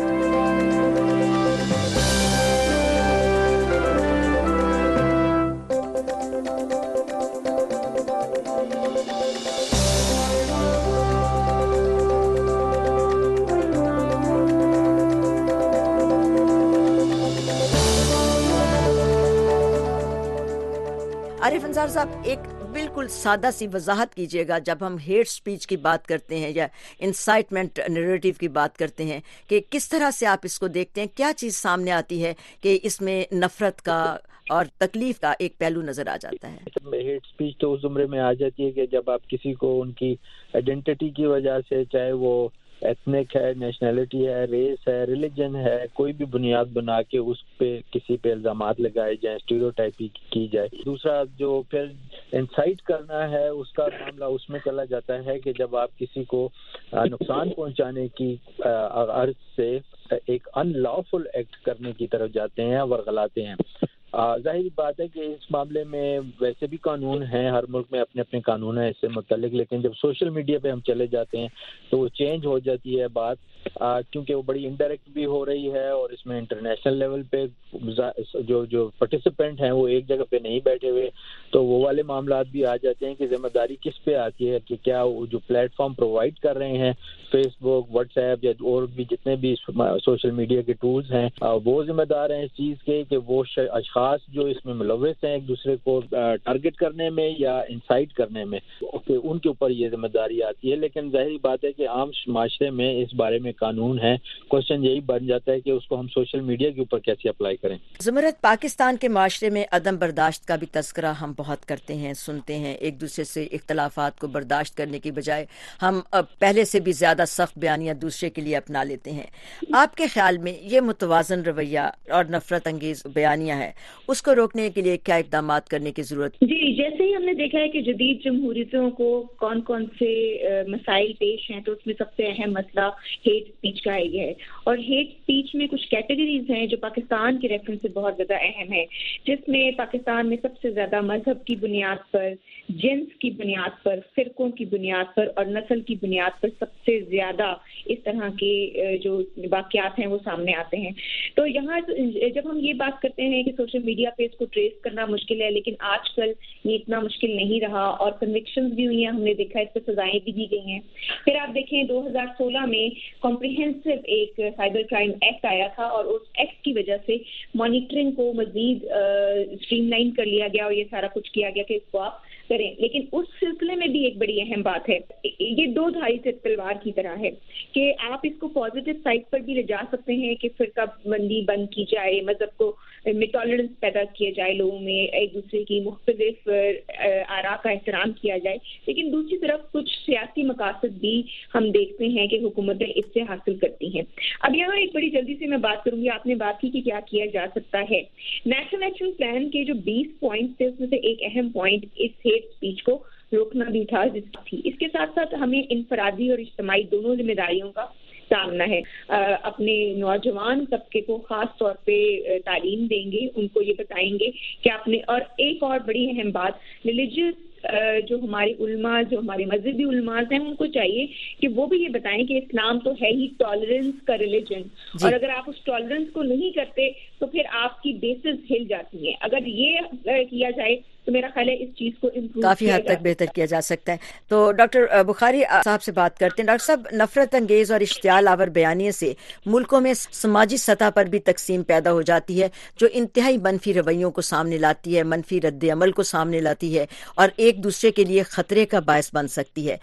عارف انصار صاحب، ایک بالکل سادہ سی وضاحت کیجیے گا جب ہم ہیٹ سپیچ کی بات کرتے ہیں یا انسائٹمنٹ نیریٹو کی بات کرتے ہیں کہ کس طرح سے آپ اس کو دیکھتے ہیں؟ کیا چیز سامنے آتی ہے کہ اس میں نفرت کا اور تکلیف کا ایک پہلو نظر آ جاتا ہے؟ ہیٹ سپیچ تو اس زمرے میں آ جاتی ہے کہ جب آپ کسی کو ان کی آئیڈینٹی کی وجہ سے، چاہے وہ ایتھنک ہے، نیشنلٹی ہے، ریس ہے، ریلیجن ہے، کوئی بھی بنیاد بنا کے اس پہ کسی پہ الزامات لگائے جائیں، اسٹیریوٹائپنگ کی جائے. دوسرا جو پھر انسائٹ کرنا ہے اس کا معاملہ اس میں چلا جاتا ہے کہ جب آپ کسی کو نقصان پہنچانے کی غرض سے ایک ان لافل ایکٹ کرنے کی طرف جاتے ہیں، ورغلاتے ہیں. ظاہر بات ہے کہ اس معاملے میں ویسے بھی قانون ہیں، ہر ملک میں اپنے اپنے قانون ہیں اس سے متعلق، لیکن جب سوشل میڈیا پہ ہم چلے جاتے ہیں تو وہ چینج ہو جاتی ہے بات، کیونکہ وہ بڑی انڈائریکٹ بھی ہو رہی ہے اور اس میں انٹرنیشنل لیول پہ جو جو پارٹیسپینٹ ہیں وہ ایک جگہ پہ نہیں بیٹھے ہوئے، تو وہ والے معاملات بھی آ جاتے ہیں کہ ذمہ داری کس پہ آتی ہے کہ کیا وہ جو پلیٹ فارم پرووائڈ کر رہے ہیں، فیس بک، واٹس ایپ یا اور بھی جتنے بھی سوشل میڈیا کے ٹولز ہیں، وہ ذمہ دار ہیں اس چیز کے کہ وہ اشخاص جو اس میں ملوث ہیں ایک دوسرے کو ٹارگٹ کرنے میں یا انسائٹ کرنے میں، ان کے اوپر یہ ذمہ داری آتی ہے. لیکن ظاہری بات ہے کہ عام معاشرے میں اس بارے میں قانون ہے. کوشچن یہی بن جاتا ہے کہ اس کو ہم سوشل میڈیا کے اوپر کیسے اپلائی کریں. زمرت، پاکستان کے معاشرے میں عدم برداشت کا بھی تذکرہ ہم بہت کرتے ہیں، سنتے ہیں. ایک دوسرے سے اختلافات کو برداشت کرنے کی بجائے ہم پہلے سے بھی زیادہ سخت بیانیاں دوسرے کے لیے اپنا لیتے ہیں. آپ کے خیال میں یہ متوازن رویہ اور نفرت انگیز بیانیاں ہیں، اس کو روکنے کے لیے کیا اقدامات کرنے کی ضرورت؟ جی، جیسے ہی ہم نے دیکھا ہے کہ جدید جمہوریتوں کو کون کون سے مسائل پیش ہیں، تو اس میں سب سے اہم مسئلہ ہیٹ سپیچ کا ہی ہے. اور ہیٹ سپیچ میں کچھ کیٹیگریز ہیں جو پاکستان کے ریفرنس سے بہت زیادہ اہم ہے، جس میں پاکستان میں سب سے زیادہ مذہب کی بنیاد پر، جنس کی بنیاد پر، فرقوں کی بنیاد پر اور نسل کی بنیاد پر سب سے زیادہ اس طرح کے جو واقعات ہیں وہ سامنے آتے ہیں. تو یہاں جب ہم یہ بات کرتے ہیں کہ سوشل میڈیا پہ اس کو ٹریس کرنا مشکل ہے، لیکن آج کل یہ اتنا مشکل نہیں رہا اور کنوکشنز بھی ہوئی ہیں، ہم نے دیکھا اس پہ سزائیں بھی دی گئی ہیں. پھر آپ دیکھیں دو ہزار سولہ میں کمپریہنسو ایک سائبر کرائم ایکٹ آیا تھا اور اس ایکٹ کی وجہ سے مانیٹرنگ کو مزید اسٹریم لائن کر لیا گیا اور یہ سارا کچھ کیا گیا کہ اس کو آپ کریں. لیکن اس سلسلے میں بھی ایک بڑی اہم بات ہے، یہ دو دھاری سے تلوار کی طرح ہے کہ آپ اس کو پازیٹیو سائڈ پر بھی لے جا سکتے ہیں کہ فرقہ بندی بند کی جائے، مذہب کو میں ٹالرنس پیدا کیا جائے، لوگوں میں ایک دوسرے کی مختلف آراء کا احترام کیا جائے. لیکن دوسری طرف کچھ سیاسی مقاصد بھی ہم دیکھتے ہیں کہ حکومتیں اس سے حاصل کرتی ہیں. اب یہاں ایک بڑی جلدی سے میں بات کروں گی، آپ نے بات کی کہ کیا کیا جا سکتا ہے. نیشنل ایکشن پلان کے جو بیس پوائنٹ تھے اس میں سے ایک اہم پوائنٹ اس ہیٹ اسپیچ کو روکنا بھی تھا جس تھی. اس کے ساتھ ساتھ ہمیں انفرادی اور اجتماعی دونوں ذمہ داریوں کا سامنا ہے. اپنے نوجوان طبقے کو خاص طور پہ تعلیم دیں گے، ان کو یہ بتائیں گے کہ آپ نے، اور ایک اور بڑی اہم بات، ریلیجیس جو ہمارے علماء، جو ہمارے مذہبی علماء ہیں، ان کو چاہیے کہ وہ بھی یہ بتائیں کہ اسلام تو ہے ہی ٹالرنس کا ریلیجن، اور اگر آپ اس ٹالرنس کو نہیں کرتے تو پھر آپ کی بیسز ہل جاتی ہیں. اگر یہ کیا جائے تو میرا خیال ہے اس چیز کو امپروو کافی حد تک بہتر کیا جا سکتا ہے. تو ڈاکٹر بخاری صاحب سے بات کرتے ہیں. ڈاکٹر صاحب، نفرت انگیز اور اشتعال آور بیانیے سے ملکوں میں سماجی سطح پر بھی تقسیم پیدا ہو جاتی ہے جو انتہائی منفی رویوں کو سامنے لاتی ہے، منفی رد عمل کو سامنے لاتی ہے اور ایک دوسرے کے لیے خطرے کا باعث بن سکتی ہے.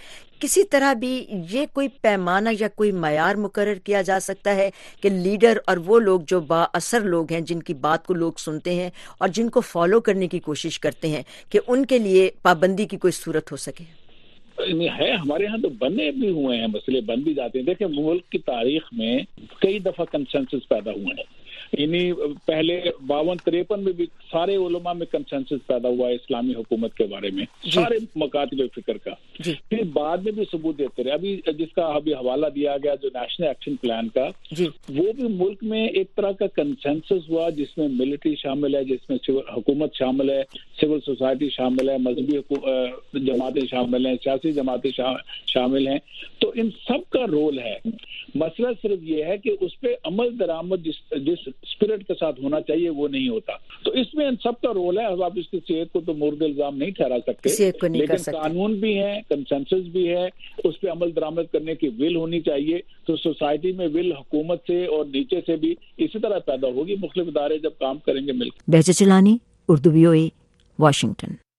کسی طرح بھی یہ کوئی پیمانہ یا کوئی معیار مقرر کیا جا سکتا ہے کہ لیڈر اور وہ لوگ جو با اثر لوگ ہیں، جن کی بات کو لوگ سنتے ہیں اور جن کو فالو کرنے کی کوشش کرتے ہیں، کہ ان کے لیے پابندی کی کوئی صورت ہو سکے؟ ہے ہمارے ہاں تو بنے بھی ہوئے ہیں، مسئلے بن بھی جاتے ہیں. دیکھیں ملک کی تاریخ میں کئی دفعہ کنسنسس پیدا ہوئے ہیں، یعنی پہلے باون تریپن میں بھی سارے علماء میں کنسنسس پیدا ہوا ہے اسلامی حکومت کے بارے میں، سارے مکاتب فکر کا. پھر بعد میں بھی ثبوت دیتے رہے. ابھی جس کا ابھی حوالہ دیا گیا جو نیشنل ایکشن پلان کا، وہ بھی ملک میں ایک طرح کا کنسنسس ہوا جس میں ملٹری شامل ہے، جس میں حکومت شامل ہے، سول سوسائٹی شامل ہے، مذہبی جماعتیں شامل ہیں، سیاسی جماعتیں شامل ہیں. تو ان سب کا رول ہے. مسئلہ صرف یہ ہے کہ اس پہ عمل درآمد جس جس اسپرٹ کے ساتھ ہونا چاہیے وہ نہیں ہوتا. تو اس میں ان سب کا رول ہے. اب آپ اس کی صحت کو تو مورد الزام نہیں ٹھہرا سکتے، لیکن قانون بھی ہے، کنسنسس بھی ہے، اس پہ عمل درآمد کرنے کی ول ہونی چاہیے. تو سوسائٹی میں ول حکومت سے اور نیچے سے بھی اسی طرح پیدا ہوگی. مختلف ادارے جب کام کریں گے مل کر. Behjat Jilani, Urdu V O A, Washington.